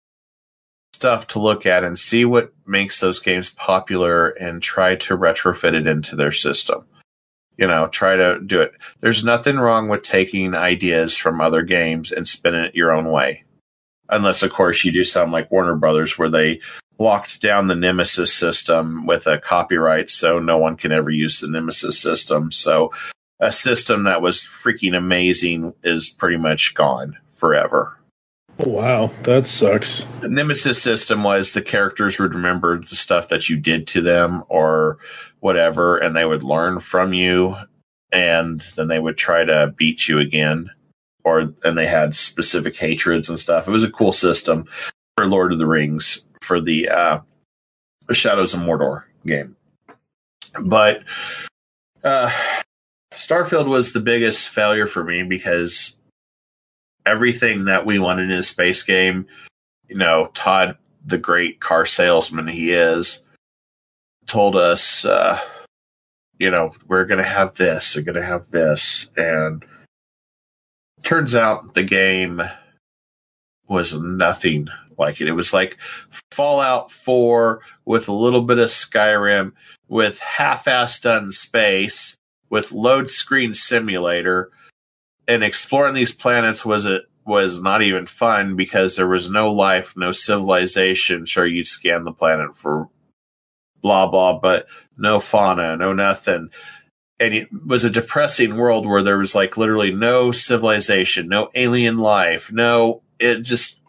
stuff to look at and see what makes those games popular and try to retrofit it into their system. You know, try to do it. There's nothing wrong with taking ideas from other games and spinning it your own way. Unless, of course, you do something like Warner Brothers where they locked down the Nemesis system with a copyright so no one can ever use the Nemesis system. So a system that was freaking amazing is pretty much gone forever. Oh, wow, that sucks. The Nemesis system was the characters would remember the stuff that you did to them or whatever, and they would learn from you, and then they would try to beat you again. Or and they had specific hatreds and stuff. It was a cool system for Lord of the Rings, for the uh, Shadows of Mordor game. But uh, Starfield was the biggest failure for me because everything that we wanted in a space game, you know, Todd, the great car salesman he is, told us, uh, you know, we're going to have this, we're going to have this. And turns out the game was nothing like it. It was like Fallout four with a little bit of Skyrim, with half-assed done space, with load screen simulator. And exploring these planets was it was not even fun because there was no life, no civilization. Sure, you'd scan the planet for blah, blah, but no fauna, no nothing. And it was a depressing world where there was like literally no civilization, no alien life, no, it just,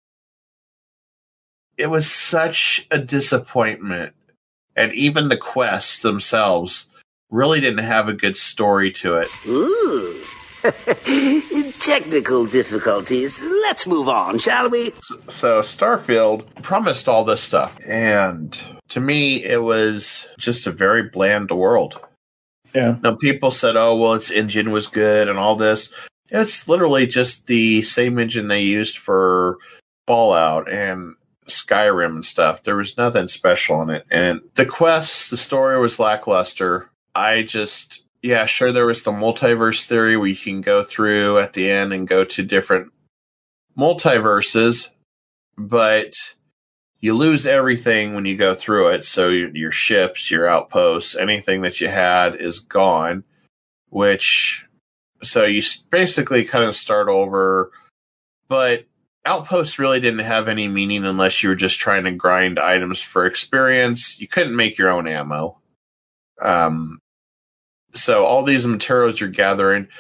it was such a disappointment. And even the quests themselves really didn't have a good story to it. Ooh. Technical difficulties. Let's move on, shall we? So, so Starfield promised all this stuff. And to me, it was just a very bland world. Yeah. Now, people said, oh, well, its engine was good and all this. It's literally just the same engine they used for Fallout and Skyrim and stuff. There was nothing special in it. And the quests, the story was lackluster. I just... Yeah, sure, there was the multiverse theory where you can go through at the end and go to different multiverses, but you lose everything when you go through it. So your, your ships, your outposts, anything that you had is gone, which, so you basically kind of start over, but outposts really didn't have any meaning unless you were just trying to grind items for experience. You couldn't make your own ammo. Um, So all these materials you're gathering,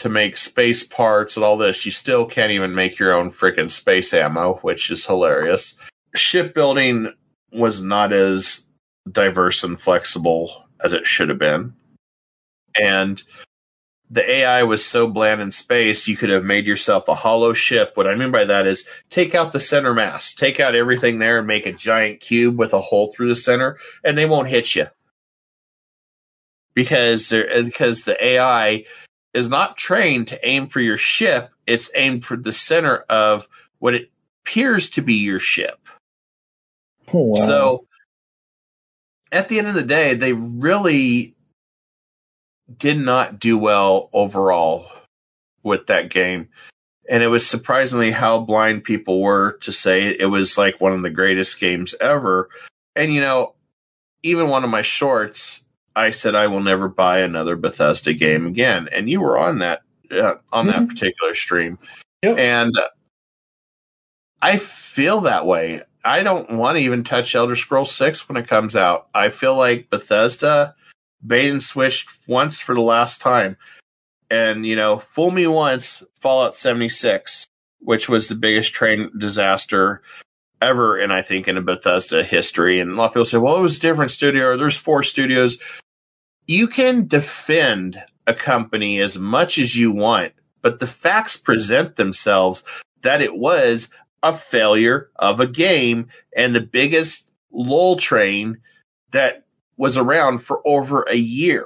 to make space parts and all this, you still can't even make your own freaking space ammo, which is hilarious. Shipbuilding was not as diverse and flexible as it should have been. And the A I was so bland in space, you could have made yourself a hollow ship. What I mean by that is take out the center mass, take out everything there and make a giant cube with a hole through the center, and they won't hit you. Because, because the A I is not trained to aim for your ship. It's aimed for the center of what it appears to be your ship. Oh, wow. So at the end of the day, they really did not do well overall with that game. And it was surprisingly how blind people were to say it was like one of the greatest games ever. And, you know, even one of my shorts, I said I will never buy another Bethesda game again, and you were on that uh, on mm-hmm. that particular stream, yep. and uh, I feel that way. I don't want to even touch Elder Scrolls six when it comes out. I feel like Bethesda bait and switched once for the last time, and you know, fool me once, Fallout seventy-six, which was the biggest train disaster ever, and I think in a Bethesda history. And a lot of people say, well, it was a different studio, or there's four studios. You can defend a company as much as you want, but the facts present themselves that it was a failure of a game and the biggest lull train that was around for over a year.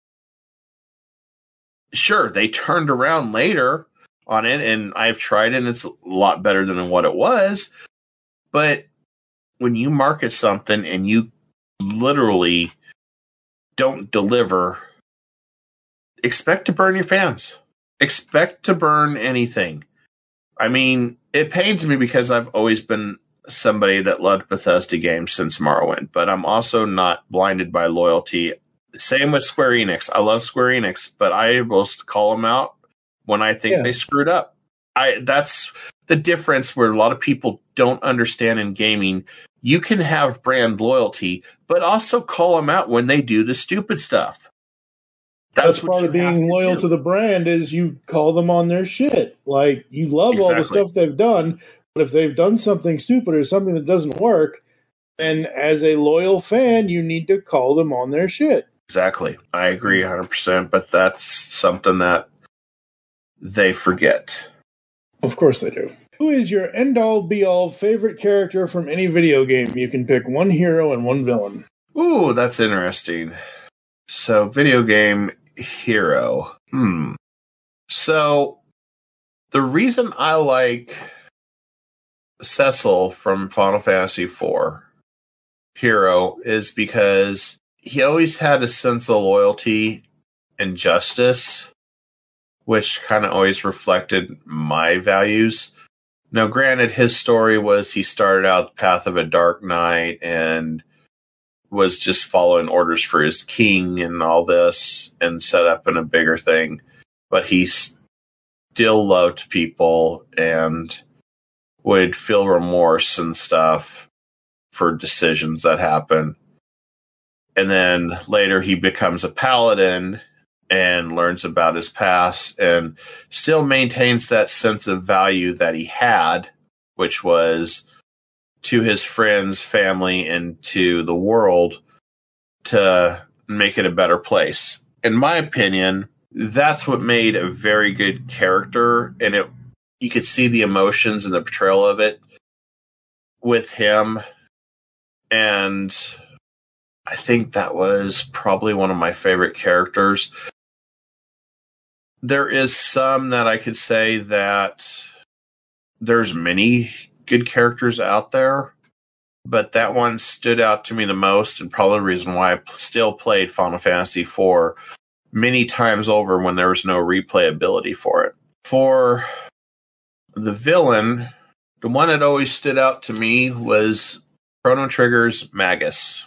Sure, they turned around later on it, and I've tried it, and it's a lot better than what it was. But when you market something and you literally don't deliver, expect to burn your fans. Expect to burn anything. I mean, it pains me because I've always been somebody that loved Bethesda games since Morrowind, but I'm also not blinded by loyalty. Same with Square Enix. I love Square Enix, but I will call them out when I think yeah. they screwed up. I that's the difference where a lot of people don't understand in gaming. You can have brand loyalty, but also call them out when they do the stupid stuff. That's, That's part of being loyal to, to the brand is you call them on their shit. Like, you love exactly. all the stuff they've done, but if they've done something stupid or something that doesn't work, then as a loyal fan, you need to call them on their shit. Exactly. I agree one hundred percent, but that's something that they forget. Of course they do. Who is your end-all, be-all favorite character from any video game? You can pick one hero and one villain. Ooh, that's interesting. So, video game hero. Hmm. So, the reason I like Cecil from Final Fantasy four hero is because he always had a sense of loyalty and justice, which kind of always reflected my values. Now, granted, his story was he started out the path of a dark knight and was just following orders for his king and all this and set up in a bigger thing. But he still loved people and would feel remorse and stuff for decisions that happen. And then later he becomes a paladin and learns about his past and still maintains that sense of value that he had, which was to his friends, family, and to the world to make it a better place. In my opinion, that's what made a very good character, and it you could see the emotions and the portrayal of it with him. And I think that was probably one of my favorite characters. There is some that I could say that there's many good characters out there, but that one stood out to me the most, and probably the reason why I still played Final Fantasy four many times over when there was no replayability for it. For the villain, the one that always stood out to me was Chrono Trigger's Magus,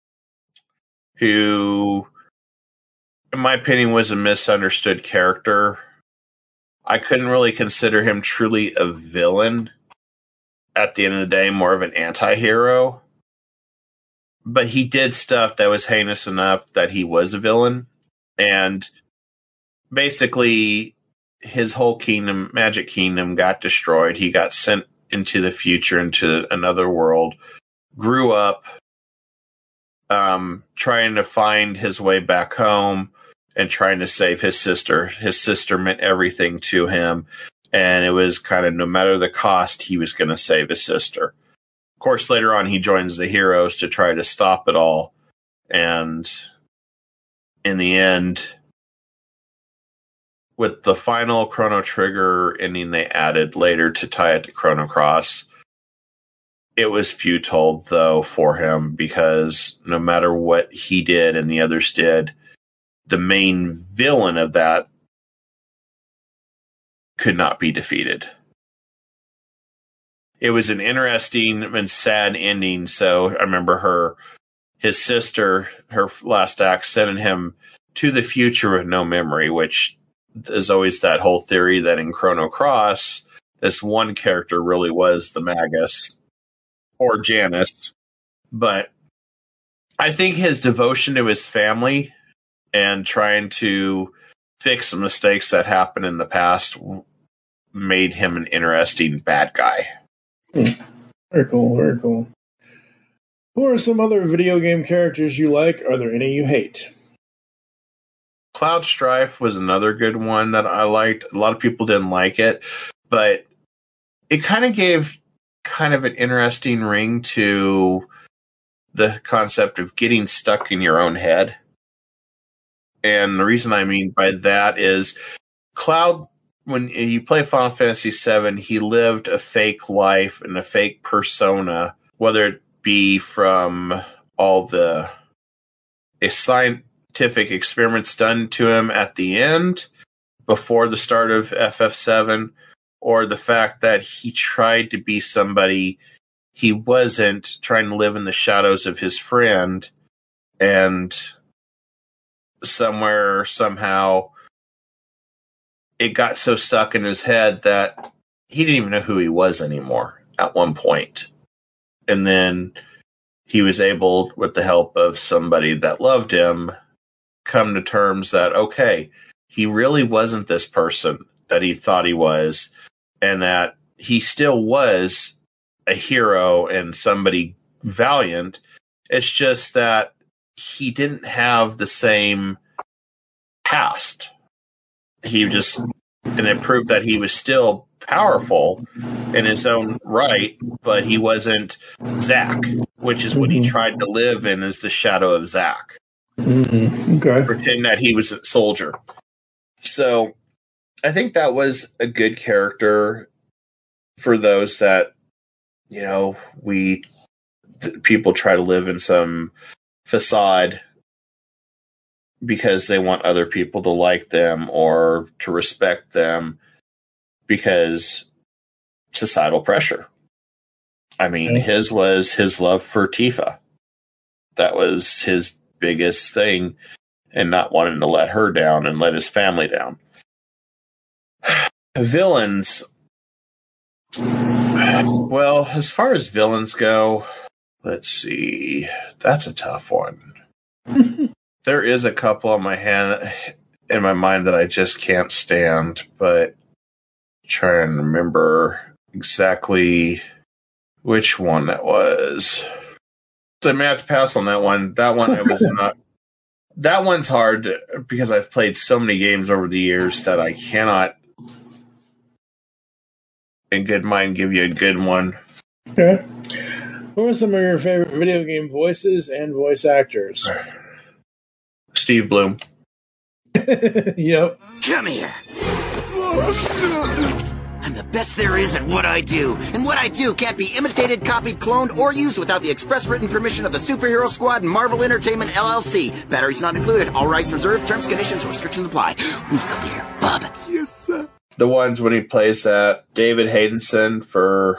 who, in my opinion, was a misunderstood character. I couldn't really consider him truly a villain. At the end of the day, more of an anti-hero. But he did stuff that was heinous enough that he was a villain. And basically, his whole kingdom, Magic Kingdom, got destroyed. He got sent into the future, into another world, grew up um, trying to find his way back home and trying to save his sister. His sister meant everything to him, and it was kind of no matter the cost, he was going to save his sister. Of course, later on, he joins the heroes to try to stop it all, and in the end, with the final Chrono Trigger ending they added later to tie it to Chrono Cross, it was futile, though, for him, because no matter what he did and the others did, the main villain of that could not be defeated. It was an interesting and sad ending, so I remember her, his sister, her last act, sending him to the future with no memory, which is always that whole theory that in Chrono Cross, this one character really was the Magus or Janus. But I think his devotion to his family and trying to fix the mistakes that happened in the past made him an interesting bad guy. Hmm. Very cool, very cool. Who are some other video game characters you like? Are there any you hate? Cloud Strife was another good one that I liked. A lot of people didn't like it, but it kind of gave kind of an interesting ring to the concept of getting stuck in your own head. And the reason I mean by that is Cloud, when you play Final Fantasy seven, he lived a fake life and a fake persona, whether it be from all the scientific experiments done to him at the end, before the start of F F seven, or the fact that he tried to be somebody he wasn't, trying to live in the shadows of his friend, and somewhere, somehow, it got so stuck in his head that he didn't even know who he was anymore at one point. And then he was able, with the help of somebody that loved him, come to terms that, okay, he really wasn't this person that he thought he was, and that he still was a hero and somebody valiant. It's just that he didn't have the same past. He just, and it proved that he was still powerful in his own right, but he wasn't Zack, which is what he tried to live in, is the shadow of Zack. Mm-hmm. Okay. Pretend that he was a soldier. So I think that was a good character for those that, you know, we th- people try to live in some facade because they want other people to like them or to respect them because societal pressure. I mean, Okay. his was his love for Tifa. That was his biggest thing, and not wanting to let her down and let his family down. Villains. Well, as far as villains go, let's see. That's a tough one. There is a couple on my hand in my mind that I just can't stand, but try and remember exactly which one that was. So I may have to pass on that one. That one I was not. That one's hard because I've played so many games over the years that I cannot, in good mind, give you a good one. Okay. Who are some of your favorite video game voices and voice actors? Steve Bloom. Yep. Come here. I'm the best there is at what I do, and what I do can't be imitated, copied, cloned, or used without the express written permission of the Superhero Squad and Marvel Entertainment L L C. Batteries not included. All rights reserved. Terms, conditions, restrictions apply. We clear, bub. Yes, sir. The ones when he plays that David Haydenson for...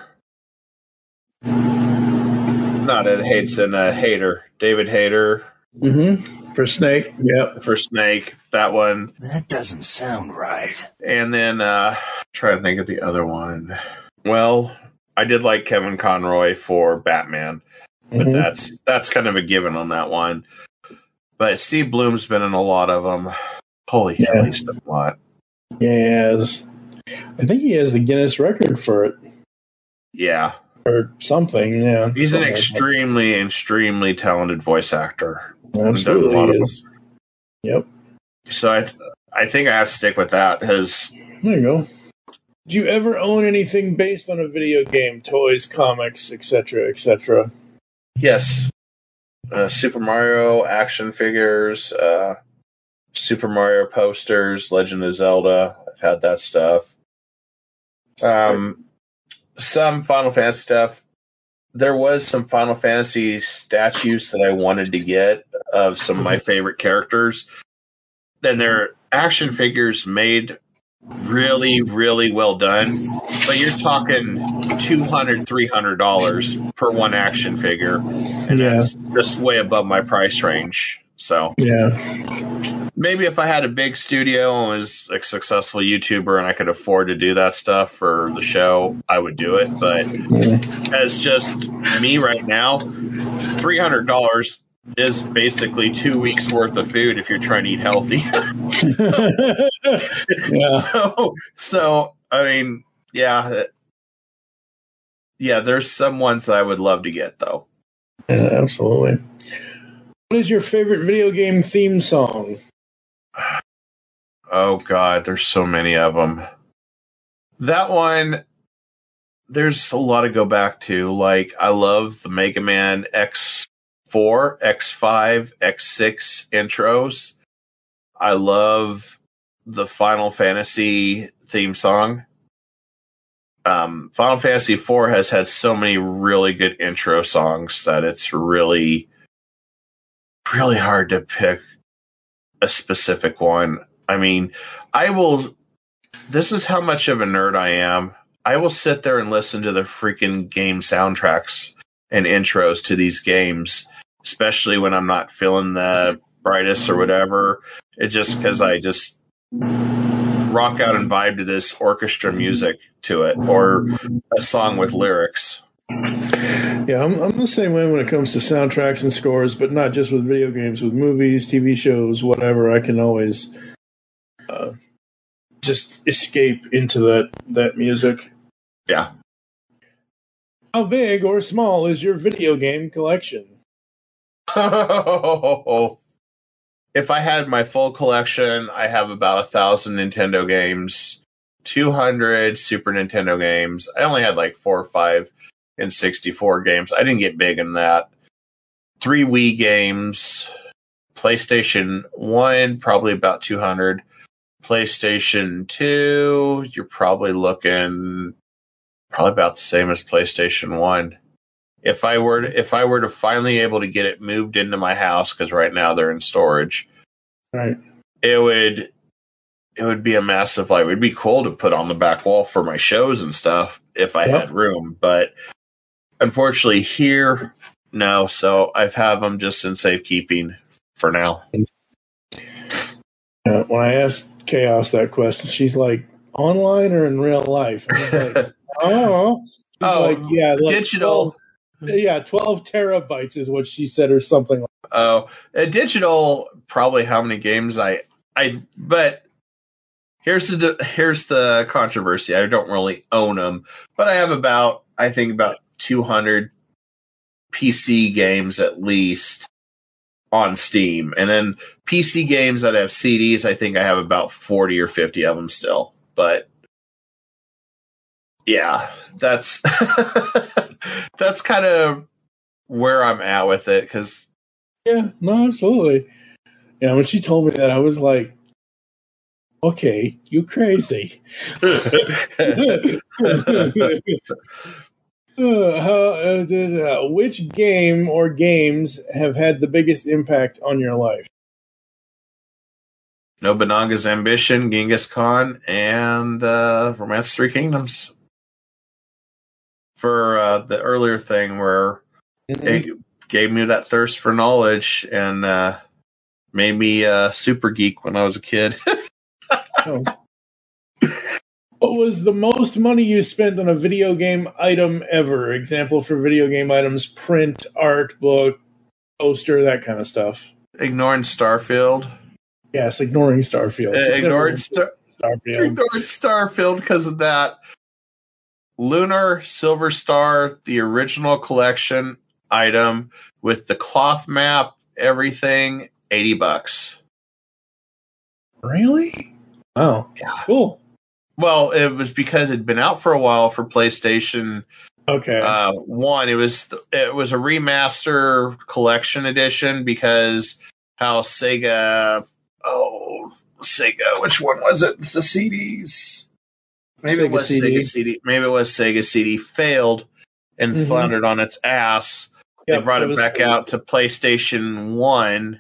Not Ed Haydenson, uh, Hader. David Hader. Mm-hmm. For Snake. Yep. For Snake. That one. That doesn't sound right. And then, uh, try to think of the other one. Well, I did like Kevin Conroy for Batman, but Mm-hmm. that's that's kind of a given on that one. But Steve Bloom's been in a lot of them. Holy Yeah. hell, he's been a lot. Yes. I think he has the Guinness record for it. Yeah. Or something, yeah. He's something an extremely, like extremely talented voice actor. Absolutely, he is. Yep. So I, I think I have to stick with that. Because there you go. Did you ever own anything based on a video game? Toys, comics, et cetera, et cetera? Yes. Uh, Super Mario action figures, uh, Super Mario posters, Legend of Zelda. I've had that stuff. Um, some Final Fantasy stuff. There was some Final Fantasy statues that I wanted to get of some of my favorite characters. Then they're action figures made really, really well done. But you're talking two hundred dollars, three hundred dollars per one action figure. And yeah. that's just way above my price range. So yeah, maybe if I had a big studio and was a successful YouTuber and I could afford to do that stuff for the show, I would do it. But yeah. as just me right now, three hundred dollars is basically two weeks worth of food if you're trying to eat healthy. yeah. So, so, I mean, yeah. Yeah, there's some ones that I would love to get, though. Yeah, absolutely. What is your favorite video game theme song? Oh, God, there's so many of them. That one, there's a lot to go back to. Like, I love the Mega Man X four, X five, X six intros. I love the Final Fantasy theme song. Um, Final Fantasy four has had so many really good intro songs that it's really, really hard to pick a specific one. I mean, I will, this is how much of a nerd I am. I will sit there and listen to the freaking game soundtracks and intros to these games, especially when I'm not feeling the brightest or whatever. It just because I just rock out and vibe to this orchestra music to it, or a song with lyrics. Yeah, I'm, I'm the same way when it comes to soundtracks and scores, but not just with video games, with movies, T V shows, whatever. I can always uh, just escape into that, that music. Yeah. How big or small is your video game collection? If I had my full collection, I have about a thousand Nintendo games, two hundred Super Nintendo games. I only had like four or five in sixty-four games. I didn't get big in that. Three Wii games, PlayStation one, probably about two hundred. PlayStation two, you're probably looking probably about the same as PlayStation one. If I were to, if I were to finally able to get it moved into my house, because right now they're in storage, right? It would it would be a massive like. It would be cool to put on the back wall for my shows and stuff if I yep. had room, but unfortunately here, no. So I've have them just in safekeeping for now. Uh, when I asked Chaos that question, she's like, "Online or in real life?" And I'm like, "Oh, she's oh, like, yeah, like digital." twelve Yeah, twelve terabytes is what she said, or something like that. Oh, uh, digital, probably how many games I, I, but here's the, here's the controversy. I don't really own them, but I have about, I think about two hundred P C games at least on Steam. And then P C games that have C Ds, I think I have about forty or fifty of them still, but yeah, that's that's kind of where I'm at with it. Because yeah, no, absolutely. Yeah, when she told me that, I was like, "Okay, you crazy." uh, how, uh, uh, which game or games have had the biggest impact on your life? Nobunaga's Ambition, Genghis Khan, and uh, Romance Three Kingdoms. For uh, the earlier thing where mm-hmm. it gave me that thirst for knowledge and uh, made me a super geek when I was a kid. Oh. What was the most money you spent on a video game item ever? Example for video game items: print, art, book, poster, that kind of stuff. Ignoring Starfield. Yes, ignoring Starfield. Uh, ignoring Star- Starfield. towards Starfield because of that. Lunar Silver Star, the original collection item with the cloth map, everything, eighty bucks. Really? Oh, Yeah. Cool. Well, it was because it'd been out for a while for PlayStation. Okay. Uh, one, it was it was a remaster collection edition because how Sega, oh Sega, which one was it? The C Ds. Maybe Sega it was C D. Sega C D. Maybe it was Sega C D failed and Mhm. floundered on its ass. Yep, they brought it it was back Sega. out to PlayStation One,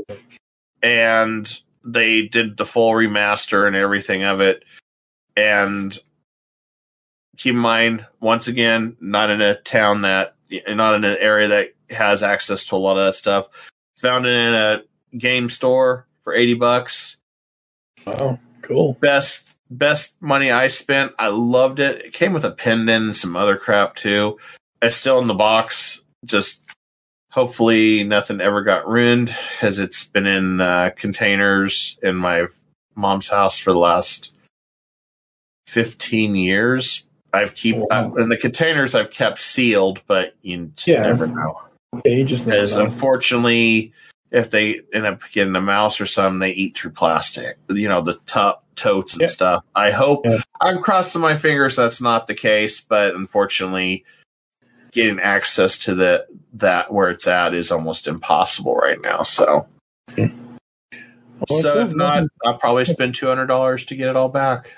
and they did the full remaster and everything of it. And keep in mind, once again, not in a town that, not in an area that has access to a lot of that stuff. Found it in a game store for eighty bucks. Wow. Cool. Best best money I spent. I loved it. It came with a pendant and some other crap too. It's still in the box. Just hopefully nothing ever got ruined, because it's been in uh, containers in my mom's house for the last fifteen years. I've keep Wow. uh, in the containers I've kept sealed, but you just Yeah. never know. Yeah, you just never Because know. unfortunately, if they end up getting a mouse or something, they eat through plastic. You know, the top totes and Yeah. stuff. I hope Yeah. I'm crossing my fingers that's not the case, but unfortunately, getting access to the that where it's at is almost impossible right now. So, Well, it's so if so not, I'll probably spend two hundred dollars to get it all back.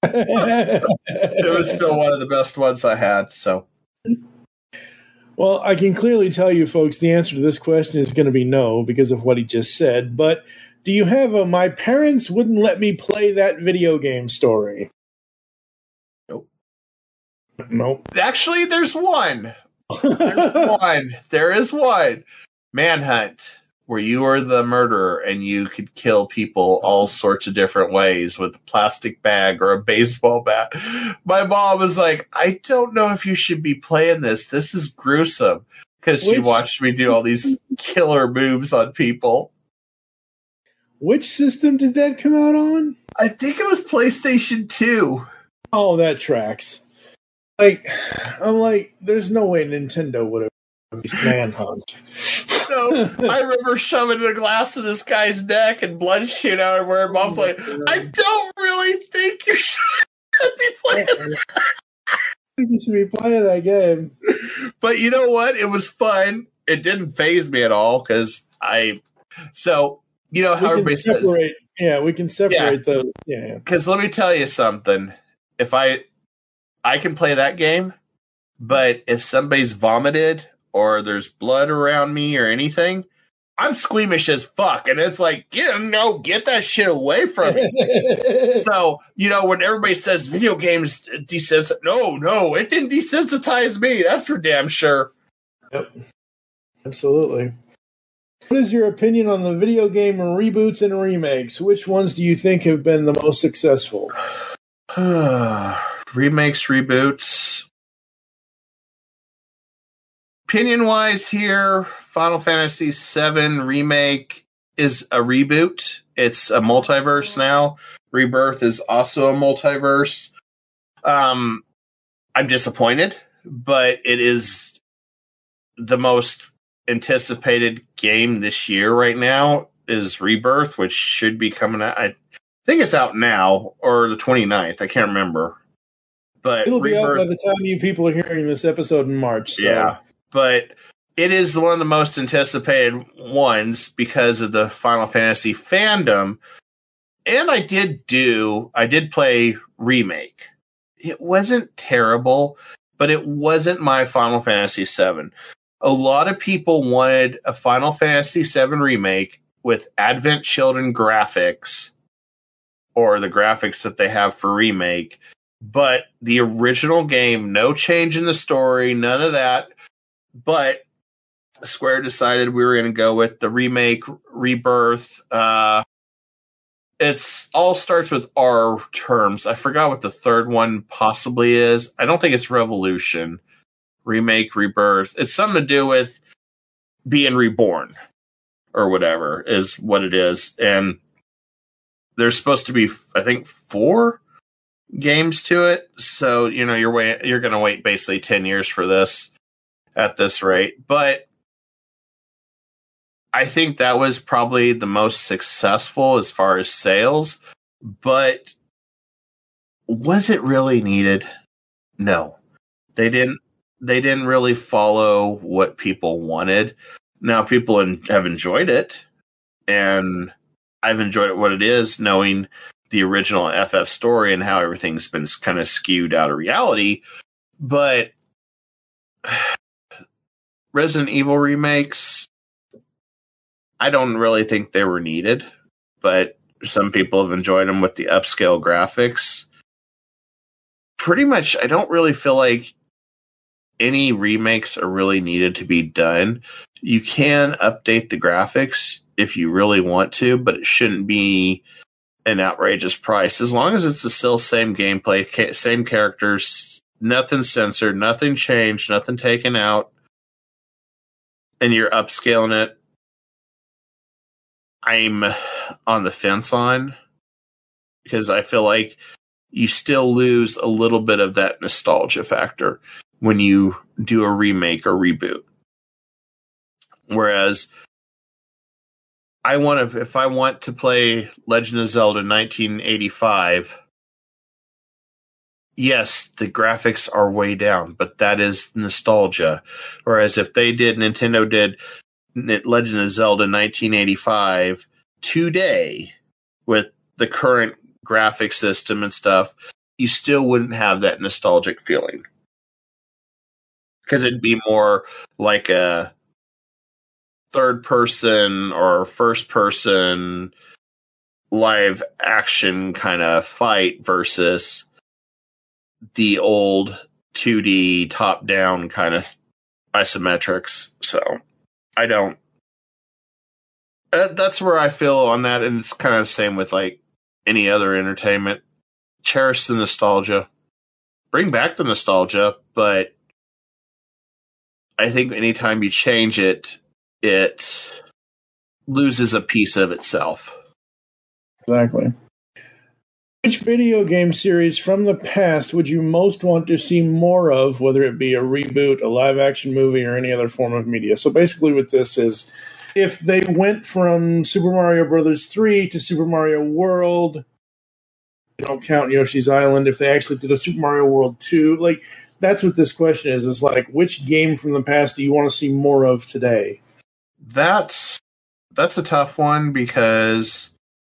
It was still one of the best ones I had. So. Well, I can clearly tell you, folks, the answer to this question is going to be no because of what he just said. But do you have a "my parents wouldn't let me play that video game" story? Nope. Nope. Actually, there's one. There's one. There is one. Manhunt, where you are the murderer and you could kill people all sorts of different ways with a plastic bag or a baseball bat. My mom was like, I don't know if you should be playing this. This is gruesome. Because she Which- watched me do all these killer moves on people. Which system did that come out on? I think it was PlayStation two. Oh, that tracks. Like, I'm like, there's no way Nintendo would have released Manhunt. So I remember shoving a glass to this guy's neck and blood shooting out everywhere. Mom's like, I don't really think you should be playing. I think you should be playing that game. But you know what? It was fun. It didn't faze me at all because I. So you know how We can everybody says. separate. Yeah, we can separate the. Yeah. Because let me tell you something. If I, I can play that game, but if somebody's vomited or there's blood around me or anything, I'm squeamish as fuck. And it's like, get no, get that shit away from me. So, you know, when everybody says video games desensitize, no, no, it didn't desensitize me. That's for damn sure. Yep. Absolutely. What is your opinion on the video game reboots and remakes? Which ones do you think have been the most successful? Remakes, reboots. Opinion wise here, Final Fantasy seven Remake is a reboot. It's a multiverse now. Rebirth is also a multiverse. Um, I'm disappointed, but it is the most anticipated game this year right now is Rebirth, which should be coming out. I think it's out now, or the twenty-ninth. I can't remember. But It'll be out Rebirth, by the time you people are hearing this episode in March. So. yeah. But it is one of the most anticipated ones because of the Final Fantasy fandom. And I did do, I did play Remake. It wasn't terrible, but it wasn't my Final Fantasy seven. A lot of people wanted a Final Fantasy seven Remake with Advent Children graphics, or the graphics that they have for Remake. But the original game, no change in the story, none of that. But Square decided we were going to go with the Remake, Rebirth. Uh, it's all starts with R terms. I forgot what the third one possibly is. I don't think it's Revolution. Remake, Rebirth. It's something to do with being reborn or whatever is what it is. And there's supposed to be, I think, four games to it. So, you know, you're wait, you're going to wait basically ten years for this at this rate. But I think that was probably the most successful as far as sales. But was it really needed? No. They didn't they didn't really follow what people wanted. Now people in, have enjoyed it, and I've enjoyed it what it is, knowing the original F F story and how everything's been kind of skewed out of reality. But Resident Evil remakes, I don't really think they were needed, but some people have enjoyed them with the upscale graphics. Pretty much, I don't really feel like any remakes are really needed to be done. You can update the graphics if you really want to, but it shouldn't be an outrageous price. As long as it's the still same gameplay, same characters, nothing censored, nothing changed, nothing taken out, and you're upscaling it, I'm on the fence on, because I feel like you still lose a little bit of that nostalgia factor when you do a remake or reboot. Whereas I want to, if I want to play Legend of Zelda nineteen eighty-five, yes, the graphics are way down, but that is nostalgia. Whereas if they did, Nintendo did Legend of Zelda nineteen eighty-five today with the current graphic system and stuff, you still wouldn't have that nostalgic feeling. Because it'd be more like a third person or first person live action kind of fight versus the old two D top down kind of isometrics. So I don't, uh, that's where I feel on that. And it's kind of the same with like any other entertainment. Cherish the nostalgia, bring back the nostalgia, but I think anytime you change it, it loses a piece of itself. Exactly. Which video game series from the past would you most want to see more of, whether it be a reboot, a live-action movie, or any other form of media? So basically what this is, if they went from Super Mario Brothers three to Super Mario World, you don't count Yoshi's Island, if they actually did a Super Mario World two, like, that's what this question is. It's like, which game from the past do you want to see more of today? That's that's a tough one, because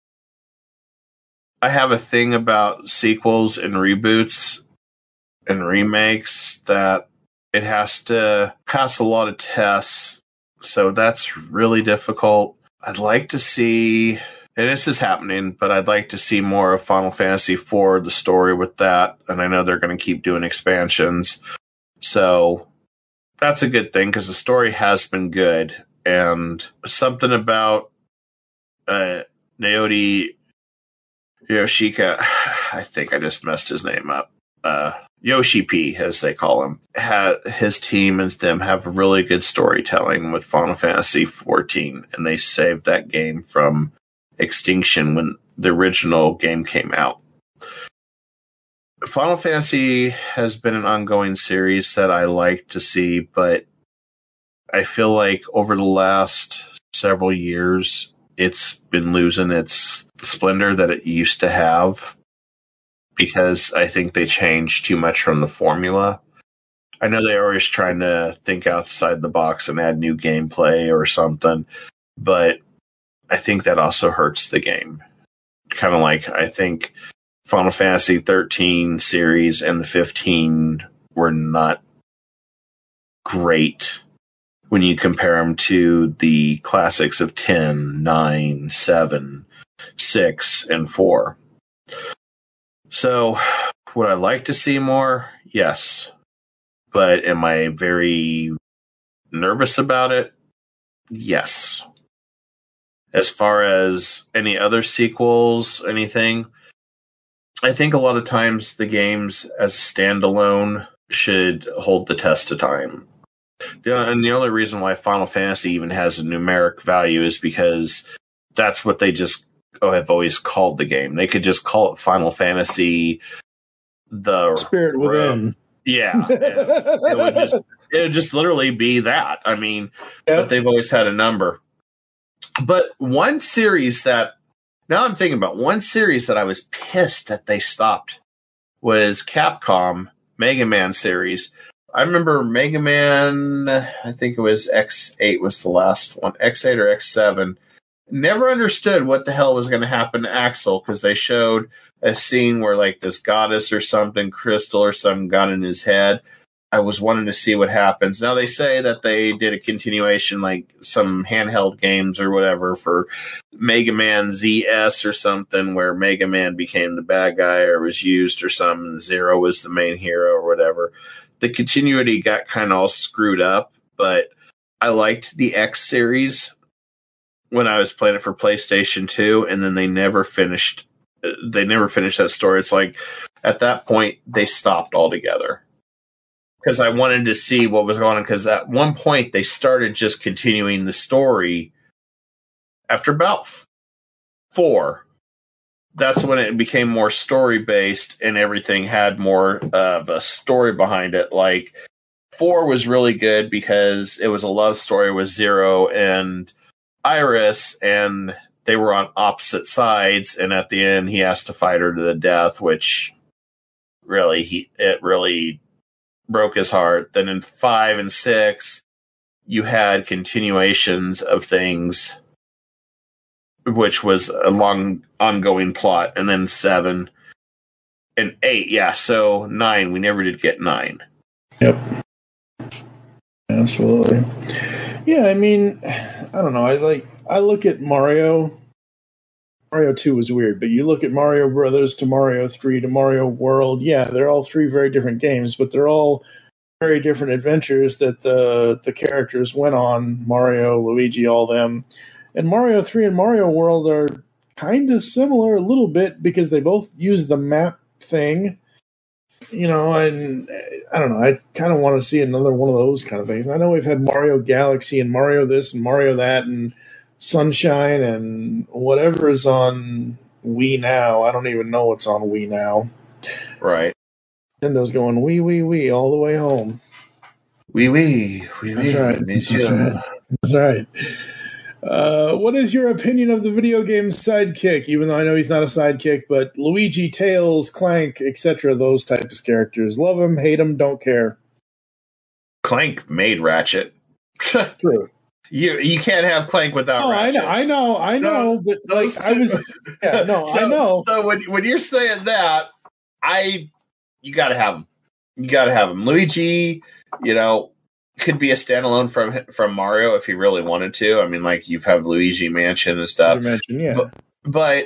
I have a thing about sequels and reboots and remakes that it has to pass a lot of tests. So that's really difficult. I'd like to see, and this is happening, but I'd like to see more of Final Fantasy four, the story with that. And I know they're going to keep doing expansions. So that's a good thing, because the story has been good. And something about uh, Naoki Yoshika, I think I just messed his name up. Uh, Yoshi P, as they call him. Ha- his team and them have really good storytelling with Final Fantasy fourteen, and they saved that game from extinction when the original game came out. Final Fantasy has been an ongoing series that I like to see, but I feel like over the last several years, it's been losing its splendor that it used to have, because I think they changed too much from the formula. I know they're always trying to think outside the box and add new gameplay or something, but I think that also hurts the game. Kind of like, I think Final Fantasy thirteen series and the fifteen were not great when you compare them to the classics of ten, nine, seven, six, and four. So, would I like to see more? Yes. But am I very nervous about it? Yes. As far as any other sequels, anything, I think a lot of times the games as standalone should hold the test of time. The, and the only reason why Final Fantasy even has a numeric value is because that's what they just have always called the game. They could just call it Final Fantasy. The Spirit Within. Yeah, it would just it would just literally be that. I mean, yep. But they've always had a number. But one series that now I'm thinking about one series that I was pissed that they stopped was Capcom Mega Man series. I remember Mega Man. I think it was X eight was the last one, X eight or X seven. Never understood what the hell was going to happen to Axel because they showed a scene where like this goddess or something, crystal or something got in his head. I was wanting to see what happens. Now they say that they did a continuation, like some handheld games or whatever for Mega Man Z S or something where Mega Man became the bad guy or was used or something. Zero was the main hero or whatever. The continuity got kind of all screwed up, but I liked the X series when I was playing it for PlayStation two, and then they never finished They never finished that story. It's like at that point they stopped altogether because I wanted to see what was going on. Because at one point they started just continuing the story. After about four, that's when it became more story based and everything had more of a story behind it. Like four was really good because it was a love story with Zero and Iris, and they were on opposite sides, and at the end, he has to fight her to the death, which really, he it really broke his heart. Then in five and six, you had continuations of things, which was a long, ongoing plot. And then seven and eight, yeah, so nine, we never did get nine. Yep. Absolutely. Yeah, I mean, I don't know. I like. I look at Mario. Mario two was weird, but you look at Mario Brothers to Mario three to Mario World. Yeah, they're all three very different games, but they're all very different adventures that the the characters went on. Mario, Luigi, all them. And Mario three and Mario World are kind of similar a little bit because they both use the map thing. You know, and I don't know. I kind of want to see another one of those kind of things. I know we've had Mario Galaxy and Mario this and Mario that and Sunshine and whatever is on Wii Now. I don't even know what's on Wii Now. Right. Nintendo's going wee, wee, wee all the way home. Wee, wee. wee That's wee. right. That's right. That's right. Uh, what is your opinion of the video game sidekick? Even though I know he's not a sidekick, but Luigi, Tails, Clank, et cetera, those types of characters. Love them, hate them, don't care. Clank made Ratchet. True. You you can't have Clank without oh, Ratchet. I know, I know, I know, no, but like I was, yeah, no, so, I know. So when when you're saying that, I you got to have him. You got to have him. Luigi, you know, could be a standalone from from Mario if he really wanted to. I mean, like you've had Luigi Mansion and stuff. Mansion, yeah. But, but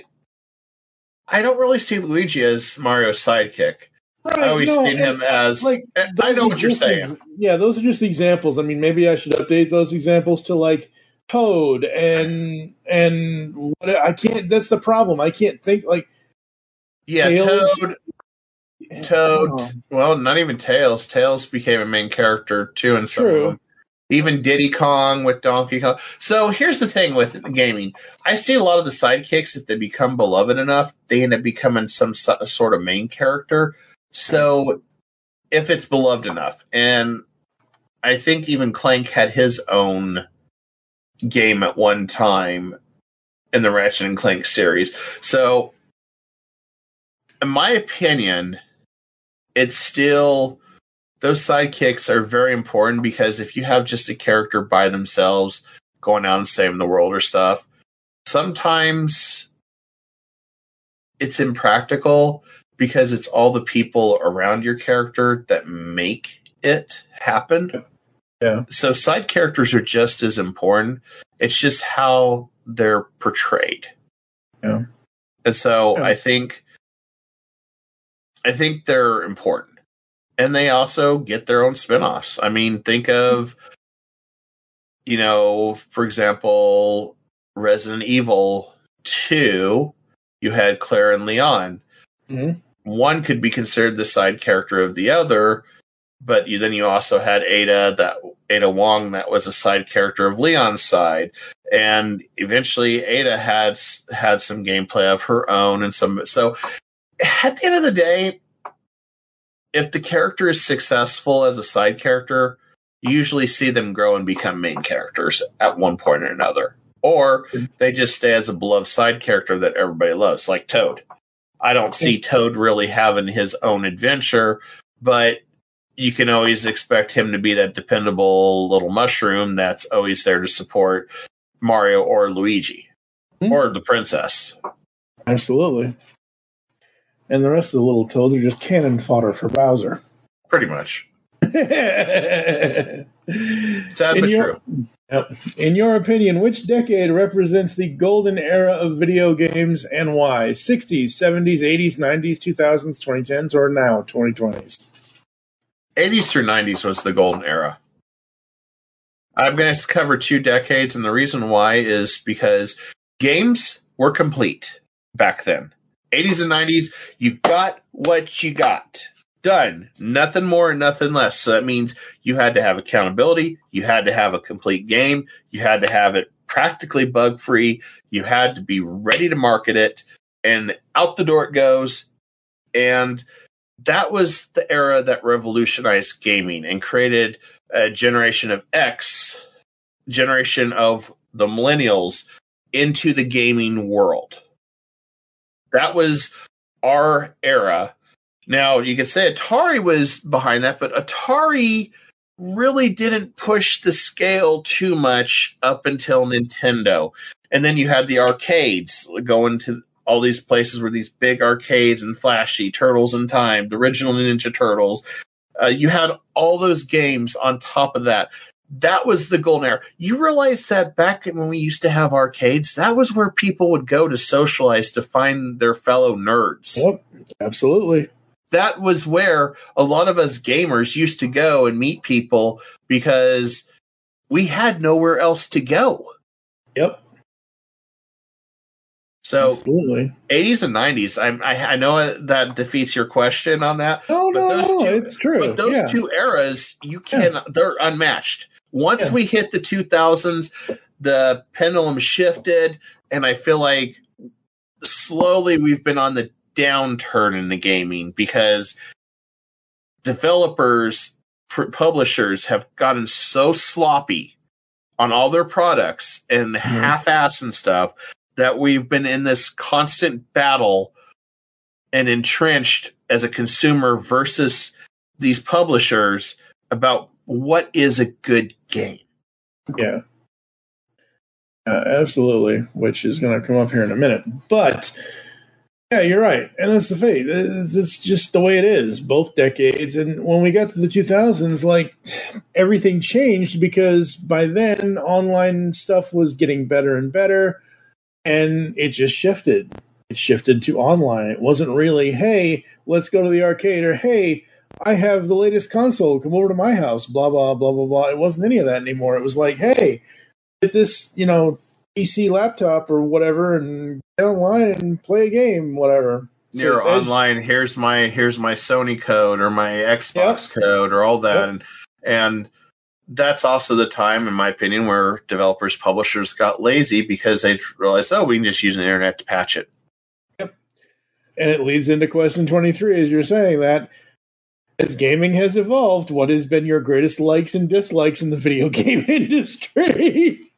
I don't really see Luigi as Mario's sidekick. Right, I always no, seen him as like. I know what you're saying. Ex- yeah, those are just examples. I mean, maybe I should update those examples to like Toad and and what I can't. That's the problem. I can't think like. Yeah, Tails. Toad. Toad. Well, not even Tails. Tails became a main character too, in some True. of them. Even Diddy Kong with Donkey Kong. So here's the thing with gaming. I see a lot of the sidekicks, if they become beloved enough, they end up becoming some sort of main character. So if it's beloved enough, and I think even Clank had his own game at one time in the Ratchet and Clank series. So in my opinion, it's still, those sidekicks are very important because if you have just a character by themselves going out and saving the world or stuff, sometimes it's impractical because it's all the people around your character that make it happen. Yeah. So side characters are just as important. It's just how they're portrayed. Yeah. And so yeah. I think I think they're important. And they also get their own spin-offs. I mean, think of, you know, for example, Resident Evil two, you had Claire and Leon. Mm-hmm. One could be considered the side character of the other, but you, then you also had Ada, that Ada Wong, that was a side character of Leon's side, and eventually Ada had had some gameplay of her own and some. So at the end of the day, if the character is successful as a side character, you usually see them grow and become main characters at one point or another, or they just stay as a beloved side character that everybody loves, like Toad. I don't see Toad really having his own adventure, but you can always expect him to be that dependable little mushroom that's always there to support Mario or Luigi mm-hmm. or the princess. Absolutely. And the rest of the little Toads are just cannon fodder for Bowser. Pretty much. Sad in but your, true. In your opinion, which decade represents the golden era of video games and why? sixties, seventies, eighties, nineties, two thousands, twenty tens, or now, twenty twenties? eighties through nineties was the golden era. I'm going to cover two decades, and the reason why is because games were complete back then. eighties and nineties, you got what you got. Done. Nothing more and nothing less. So that means you had to have accountability. You had to have a complete game. You had to have it practically bug-free. You had to be ready to market it. And out the door it goes. And that was the era that revolutionized gaming and created a generation of X, generation of the millennials, into the gaming world. That was our era. Now, you could say Atari was behind that, but Atari really didn't push the scale too much up until Nintendo. And then you had the arcades going to all these places where these big arcades and flashy Turtles in Time, the original Ninja Turtles. Uh, you had all those games on top of that. That was the golden era. You realize that back when we used to have arcades, that was where people would go to socialize, to find their fellow nerds. Yep, absolutely. That was where a lot of us gamers used to go and meet people because we had nowhere else to go. Yep. So, absolutely. eighties and nineties, I, I, I know that defeats your question on that. Oh, but no, those no, two, it's true. But those yeah. two eras, you can yeah. they're unmatched. Once yeah. we hit the two thousands, the pendulum shifted, and I feel like slowly we've been on the downturn in the gaming because developers, pr- publishers have gotten so sloppy on all their products and mm-hmm. half-ass and stuff that we've been in this constant battle and entrenched as a consumer versus these publishers about what is a good game. Yeah. Uh, absolutely, which is going to come up here in a minute. But yeah, you're right. And that's the fate. It's, it's just the way it is, both decades. And when we got to the two thousands, like, everything changed because by then online stuff was getting better and better, and it just shifted. It shifted to online. It wasn't really, hey, let's go to the arcade, or hey, I have the latest console, come over to my house, blah, blah, blah, blah, blah. It wasn't any of that anymore. It was like, hey, get this, you know, P C laptop or whatever and get online and play a game, whatever. You're so online, here's my here's my Sony code or my Xbox yep. code or all that. Yep. And and that's also the time, in my opinion, where developers, publishers got lazy because they realized, oh, we can just use the internet to patch it. Yep. And it leads into question twenty-three, as you're saying that. As gaming has evolved, what has been your greatest likes and dislikes in the video game industry?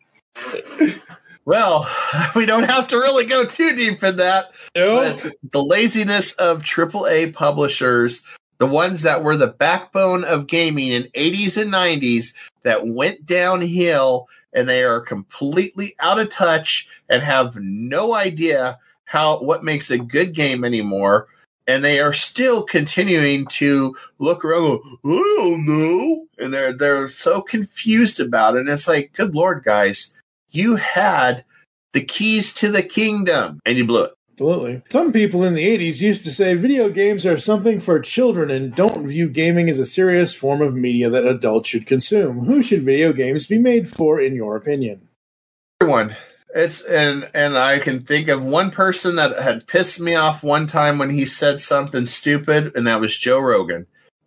Well, we don't have to really go too deep in that. Nope. But the laziness of triple A publishers, the ones that were the backbone of gaming in eighties and nineties, that went downhill, and they are completely out of touch and have no idea how what makes a good game anymore. And they are still continuing to look around, go, I don't know. And they're they're so confused about it. And it's like, good Lord, guys, you had the keys to the kingdom, and you blew it. Absolutely. Some people in the eighties used to say video games are something for children and don't view gaming as a serious form of media that adults should consume. Who should video games be made for, in your opinion? Everyone. It's and and I can think of one person that had pissed me off one time when he said something stupid, and that was Joe Rogan.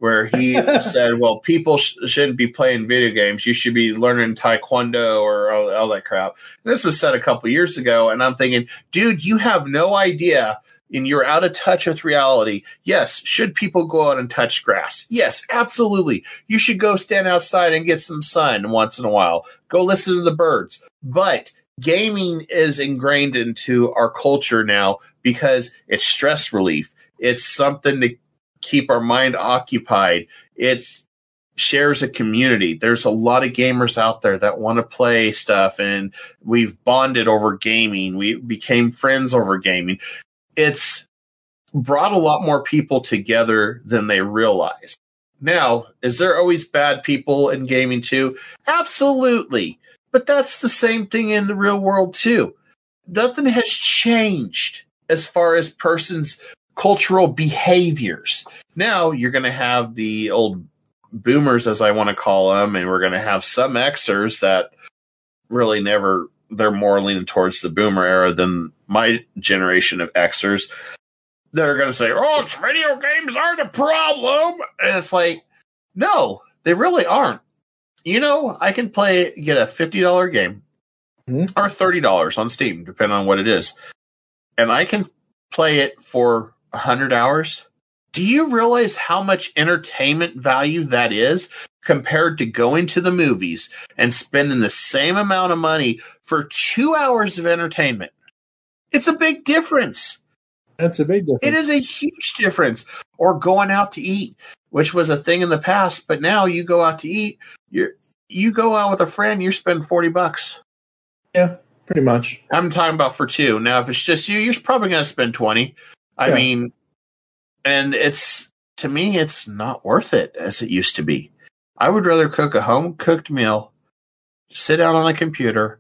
where he said, well, people sh- shouldn't be playing video games. You should be learning Taekwondo or all, all that crap. This was said a couple years ago, and I'm thinking, dude, you have no idea, and you're out of touch with reality. Yes, should people go out and touch grass? Yes, absolutely. You should go stand outside and get some sun once in a while. Go listen to the birds. But gaming is ingrained into our culture now because it's stress relief. It's something to keep our mind occupied. It shares a community. There's a lot of gamers out there that want to play stuff, and we've bonded over gaming. We became friends over gaming. It's brought a lot more people together than they realize. Now, is there always bad people in gaming too? Absolutely. But that's the same thing in the real world too. Nothing has changed as far as persons' cultural behaviors. Now you're going to have the old boomers, as I want to call them, and we're going to have some Xers that really never, they're more leaning towards the boomer era than my generation of Xers that are going to say, oh, video games are the problem. And it's like, no, they really aren't. You know, I can play, get a fifty dollars game mm-hmm. or thirty dollars on Steam, depending on what it is. And I can play it for one hundred hours. Do you realize how much entertainment value that is compared to going to the movies and spending the same amount of money for two hours of entertainment? It's a big difference. That's a big difference. It is a huge difference. Or going out to eat, which was a thing in the past, but now you go out to eat, you're, you go out with a friend, you spend forty bucks. Yeah, pretty much. I'm talking about for two. Now, if it's just you, you're probably going to spend twenty. I yeah. mean, and it's, to me, it's not worth it as it used to be. I would rather cook a home cooked meal, sit down on a computer,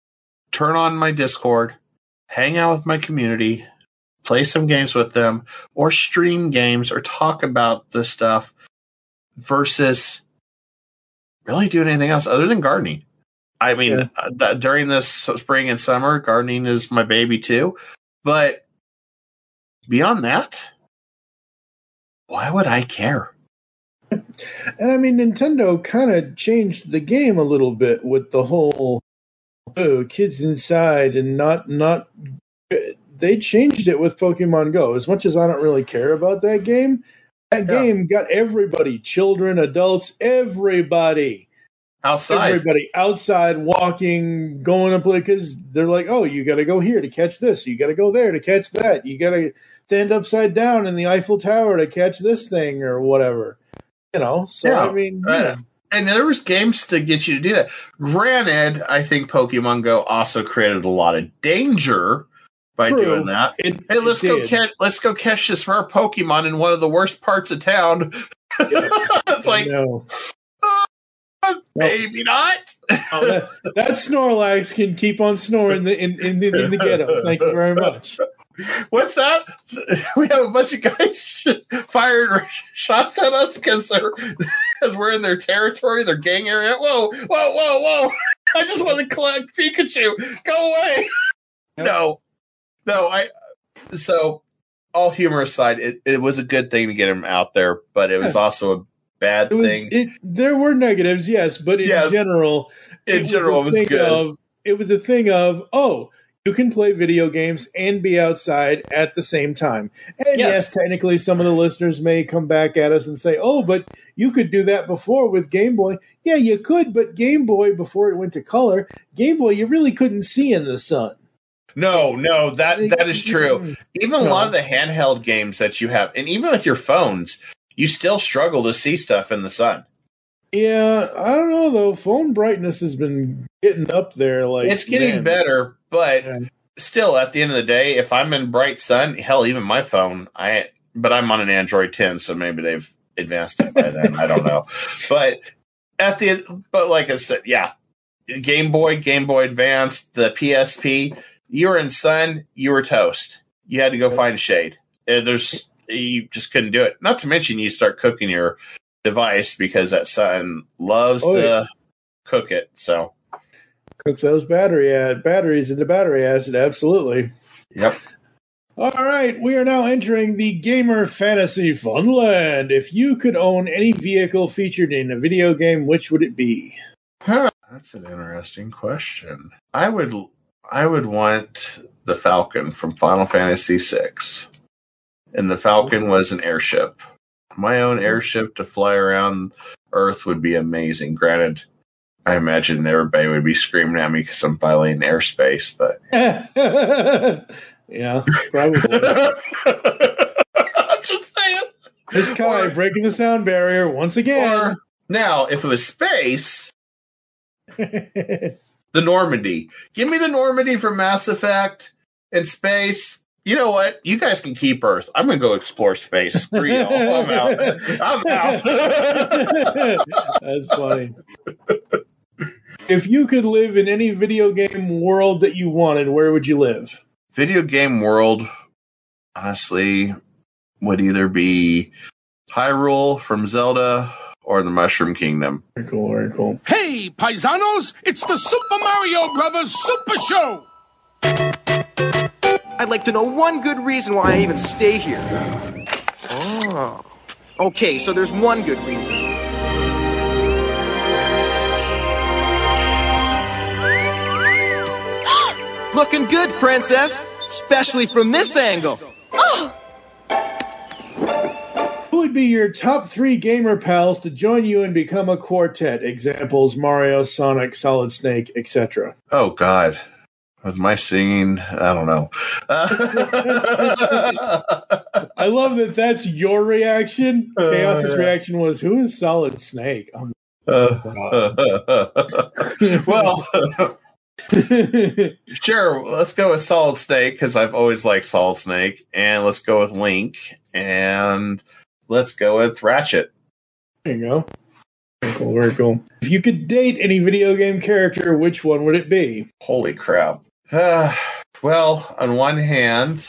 turn on my Discord, hang out with my community, play some games with them, or stream games or talk about this stuff versus really doing anything else other than gardening. I mean, yeah. uh, th- during this spring and summer, gardening is my baby too. But beyond that, why would I care? And I mean, Nintendo kind of changed the game a little bit with the whole oh, kids inside and not not. They changed it with Pokemon Go. As much as I don't really care about that game, that yeah. game got everybody, children, adults, everybody. Outside. Everybody outside, walking, going to play, because they're like, oh, you got to go here to catch this. You got to go there to catch that. You got to stand upside down in the Eiffel Tower to catch this thing or whatever. You know, so yeah. I mean. Right. Yeah. And there was games to get you to do that. Granted, I think Pokemon Go also created a lot of danger by True. doing that. It, hey, let's go did. catch let's go catch this rare Pokemon in one of the worst parts of town. Yeah. It's like no. uh, maybe not. Oh, that, that Snorlax can keep on snoring the, in, in, in, in the ghetto. Thank you very much. What's that? We have a bunch of guys firing shots at us because they're because we're in their territory, their gang area. Whoa, whoa, whoa, whoa! I just want to collect Pikachu. Go away. Yep. No. No, I. So, all humor aside, it, it was a good thing to get him out there, but it was also a bad it was, thing. It, there were negatives, yes, but in yes. general, in it general, was it was good. Of, it was a thing of oh, you can play video games and be outside at the same time. And yes. yes, technically, some of the listeners may come back at us and say, "Oh, but you could do that before with Game Boy." Yeah, you could, but Game Boy before it went to color, Game Boy you really couldn't see in the sun. No, no, that that is true. Even a lot of the handheld games that you have, and even with your phones, you still struggle to see stuff in the sun. Yeah, I don't know though. Phone brightness has been getting up there. Like it's getting man. better, but yeah. still, at the end of the day, if I'm in bright sun, hell, even my phone, I but I'm on an Android ten, so maybe they've advanced it by then. I don't know, but at the but like I said, yeah, Game Boy, Game Boy Advance, the P S P. You were in sun, you were toast. You had to go find shade. There's you just couldn't do it. Not to mention you start cooking your device because that sun loves oh, to yeah. cook it. So cook those battery ad- batteries into battery acid. Absolutely. Yep. All right, we are now entering the gamer fantasy funland. If you could own any vehicle featured in a video game, which would it be? Huh, that's an interesting question. I would, I would want the Falcon from Final Fantasy six, and the Falcon was an airship. My own airship to fly around Earth would be amazing. Granted, I imagine everybody would be screaming at me because I'm violating airspace, but yeah, probably. I'm just saying. This Kai Or- breaking the sound barrier once again. Or, now, if it was space, the Normandy. Give me the Normandy from Mass Effect and space. You know what? You guys can keep Earth. I'm going to go explore space. Screw y'all. I'm out. I'm out. That's funny. If you could live in any video game world that you wanted, where would you live? Video game world, honestly, would either be Hyrule from Zelda or the Mushroom Kingdom. Very cool, very cool. Hey, paisanos, it's the Super Mario Brothers Super Show! I'd like to know one good reason why I even stay here. Oh. Okay, so there's one good reason. Looking good, princess. Especially from this angle. Who would be your top three gamer pals to join you and become a quartet? Examples, Mario, Sonic, Solid Snake, et cetera. Oh, God. With my singing, I don't know. I love that that's your reaction. Uh, Chaos's yeah. reaction was, who is Solid Snake? Oh, Uh, well, sure. Let's go with Solid Snake because I've always liked Solid Snake, and let's go with Link, and let's go with Ratchet. there you go. Very cool, very cool. If you could date any video game character, which one would it be? Holy crap! Uh, well, on one hand,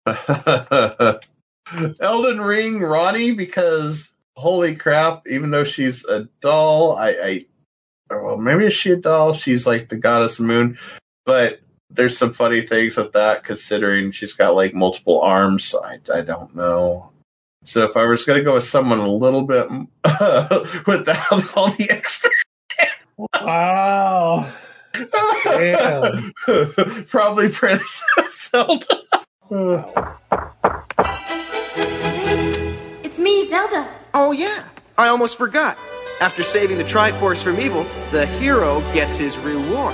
Elden Ring Ronnie, because holy crap! Even though she's a doll, I. I well, maybe is she a doll? She's like the goddess of the moon, but there's some funny things with that considering she's got like multiple arms. So I, I don't know. So if I was going to go with someone a little bit uh, without all the extra, Wow. Damn. probably Princess Zelda. It's me, Zelda. Oh, yeah. I almost forgot. After saving the Triforce from evil, the hero gets his reward.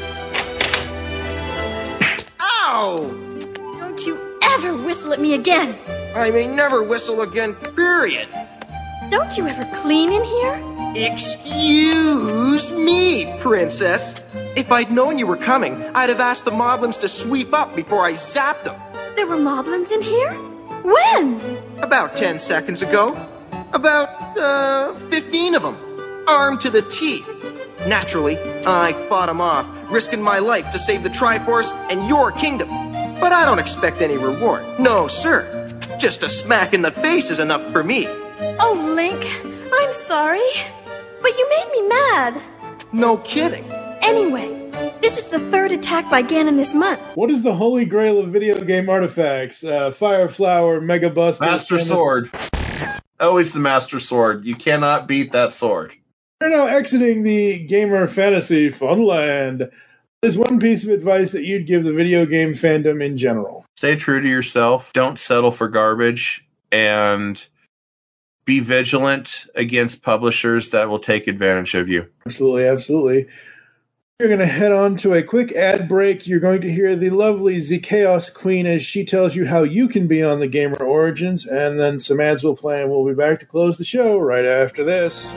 Ow! Don't you ever whistle at me again. I may never whistle again, period. Don't you ever clean in here? Excuse me, princess. If I'd known you were coming, I'd have asked the moblins to sweep up before I zapped them. There were moblins in here? When? About ten seconds ago. About, uh, fifteen of them. Armed to the teeth. Naturally, I fought them off, risking my life to save the Triforce and your kingdom. But I don't expect any reward. No, sir. Just a smack in the face is enough for me. Oh, Link, I'm sorry. But you made me mad. No kidding. Anyway, this is the third attack by Ganon this month. What is the holy grail of video game artifacts? Uh, Fire Flower, Mega Buster, Master Samus- Sword. Always the Master Sword. You cannot beat that sword. We're now exiting the gamer fantasy funland. There's one piece of advice that you'd give the video game fandom in general. Stay true to yourself. Don't settle for garbage. And be vigilant against publishers that will take advantage of you. Absolutely, absolutely. We're going to head on to a quick ad break. You're going to hear the lovely Z Chaos Queen as she tells you how you can be on the Gamer Origins, and then some ads will play, and we'll be back to close the show right after this.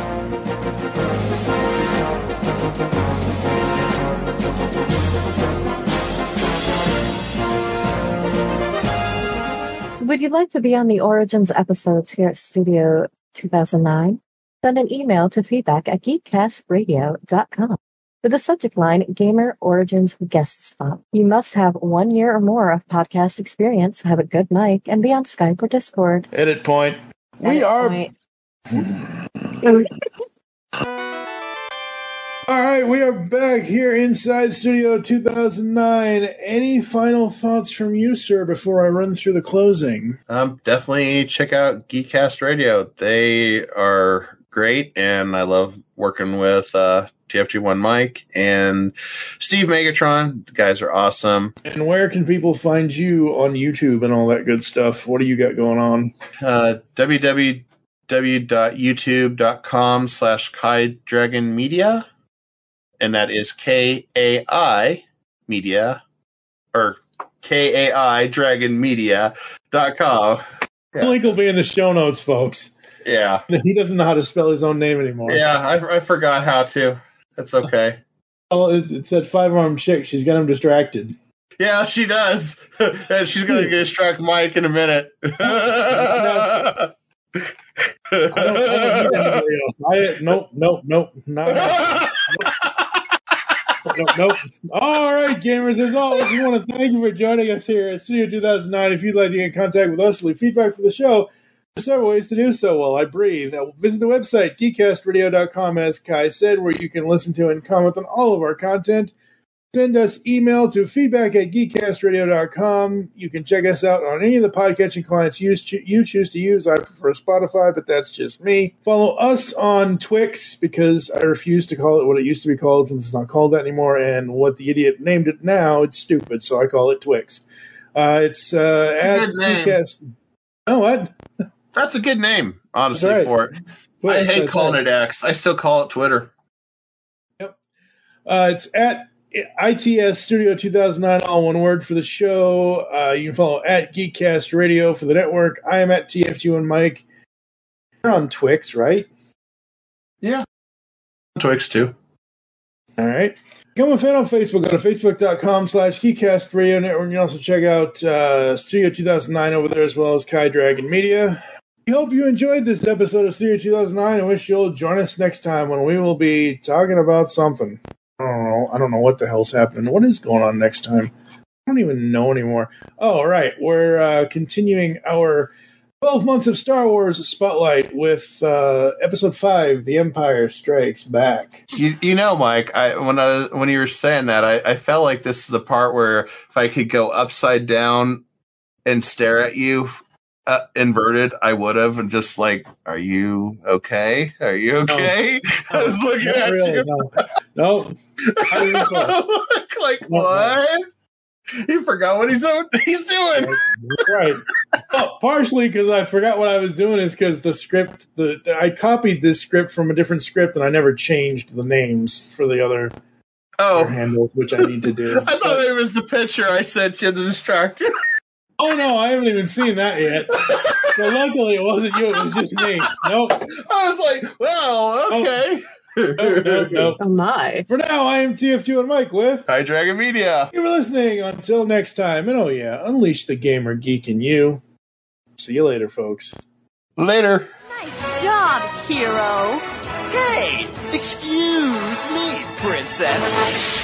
Would you like to be on the Origins episodes here at Studio two thousand nine? Send an email to feedback at geekcast radio dot com with the subject line Gamer Origins Guest Spot. You must have one year or more of podcast experience, have a good mic, and be on Skype or Discord. Edit point. We Edit are... point. All right, we are back here inside Studio two thousand nine. Any final thoughts from you, sir, before I run through the closing? Um, definitely check out Geekcast Radio. They are great, and I love working with uh, T F G one Mike and Steve Megatron. The guys are awesome. And where can people find you on YouTube and all that good stuff? What do you got going on? Uh, www.youtube.com slash Kai Dragon Media. And that is K A I Media, or K A I Dragon Media dot com. Yeah. The link will be in the show notes, folks. Yeah. He doesn't know how to spell his own name anymore. Yeah, I, I forgot how to. That's okay. Oh, it, it said five-armed chick. She's got him distracted. Yeah, she does. And she's going to distract Mike in a minute. I don't, I don't need anybody else. I, nope, nope, nope. Not, nope. Nope, nope. All right, gamers, as always, we want to thank you for joining us here at Studio two thousand nine. If you'd like to get in contact with us, leave feedback for the show, there's several ways to do so while I breathe. Now, visit the website, geek cast radio dot com, as Kai said, where you can listen to and comment on all of our content. Send us email to feedback at geek cast radio dot com. You can check us out on any of the podcatching clients you, you choose to use. I prefer Spotify, but that's just me. Follow us on Twix, because I refuse to call it what it used to be called, since it's not called that anymore. And what the idiot named it now, it's stupid, so I call it Twix. Uh, it's uh, at Geekcast. Oh, what? That's a good name, honestly, right. for it. Twix, I hate calling right. it X. I still call it Twitter. Yep. Uh, it's at I T S Studio two thousand nine, all one word for the show. Uh, you can follow at Geekcast Radio for the network. I am at T F G one Mike. You're on Twix, right? Yeah. Twix, too. All right. Become a fan on Facebook. Go to facebook.com slash Geekcast Radio Network. You can also check out uh, Studio two thousand nine over there, as well as Kai Dragon Media. We hope you enjoyed this episode of Studio two thousand nine and wish you'll join us next time when we will be talking about something. I don't know. I don't know what the hell's happening. What is going on next time? I don't even know anymore. Oh, right. We're uh, continuing our twelve months of Star Wars spotlight with uh, Episode five, The Empire Strikes Back. You, you know, Mike, I, when I, when you were saying that, I, I felt like this is the part where if I could go upside down and stare at you uh, inverted, I would have, and just like, are you okay? Are you okay? No. I was looking Not at really, you. No. No. Like, no, what? No. He forgot what he's doing. He's doing. Right. Well, partially because I forgot what I was doing is because the script, the, the I copied this script from a different script and I never changed the names for the other oh. handles, which I need to do. I thought but, it was the picture I sent you to distract you. Oh, no, I haven't even seen that yet. So luckily, it wasn't you. It was just me. Nope. I was like, well, okay. Oh. Nope, nope, nope. Oh, my. For now, I am T F G one Mike with Kai Dragon Media. You were listening. Until next time. And oh, yeah, unleash the gamer geek in you. See you later, folks. Later. Nice job, hero. Hey, excuse me, princess.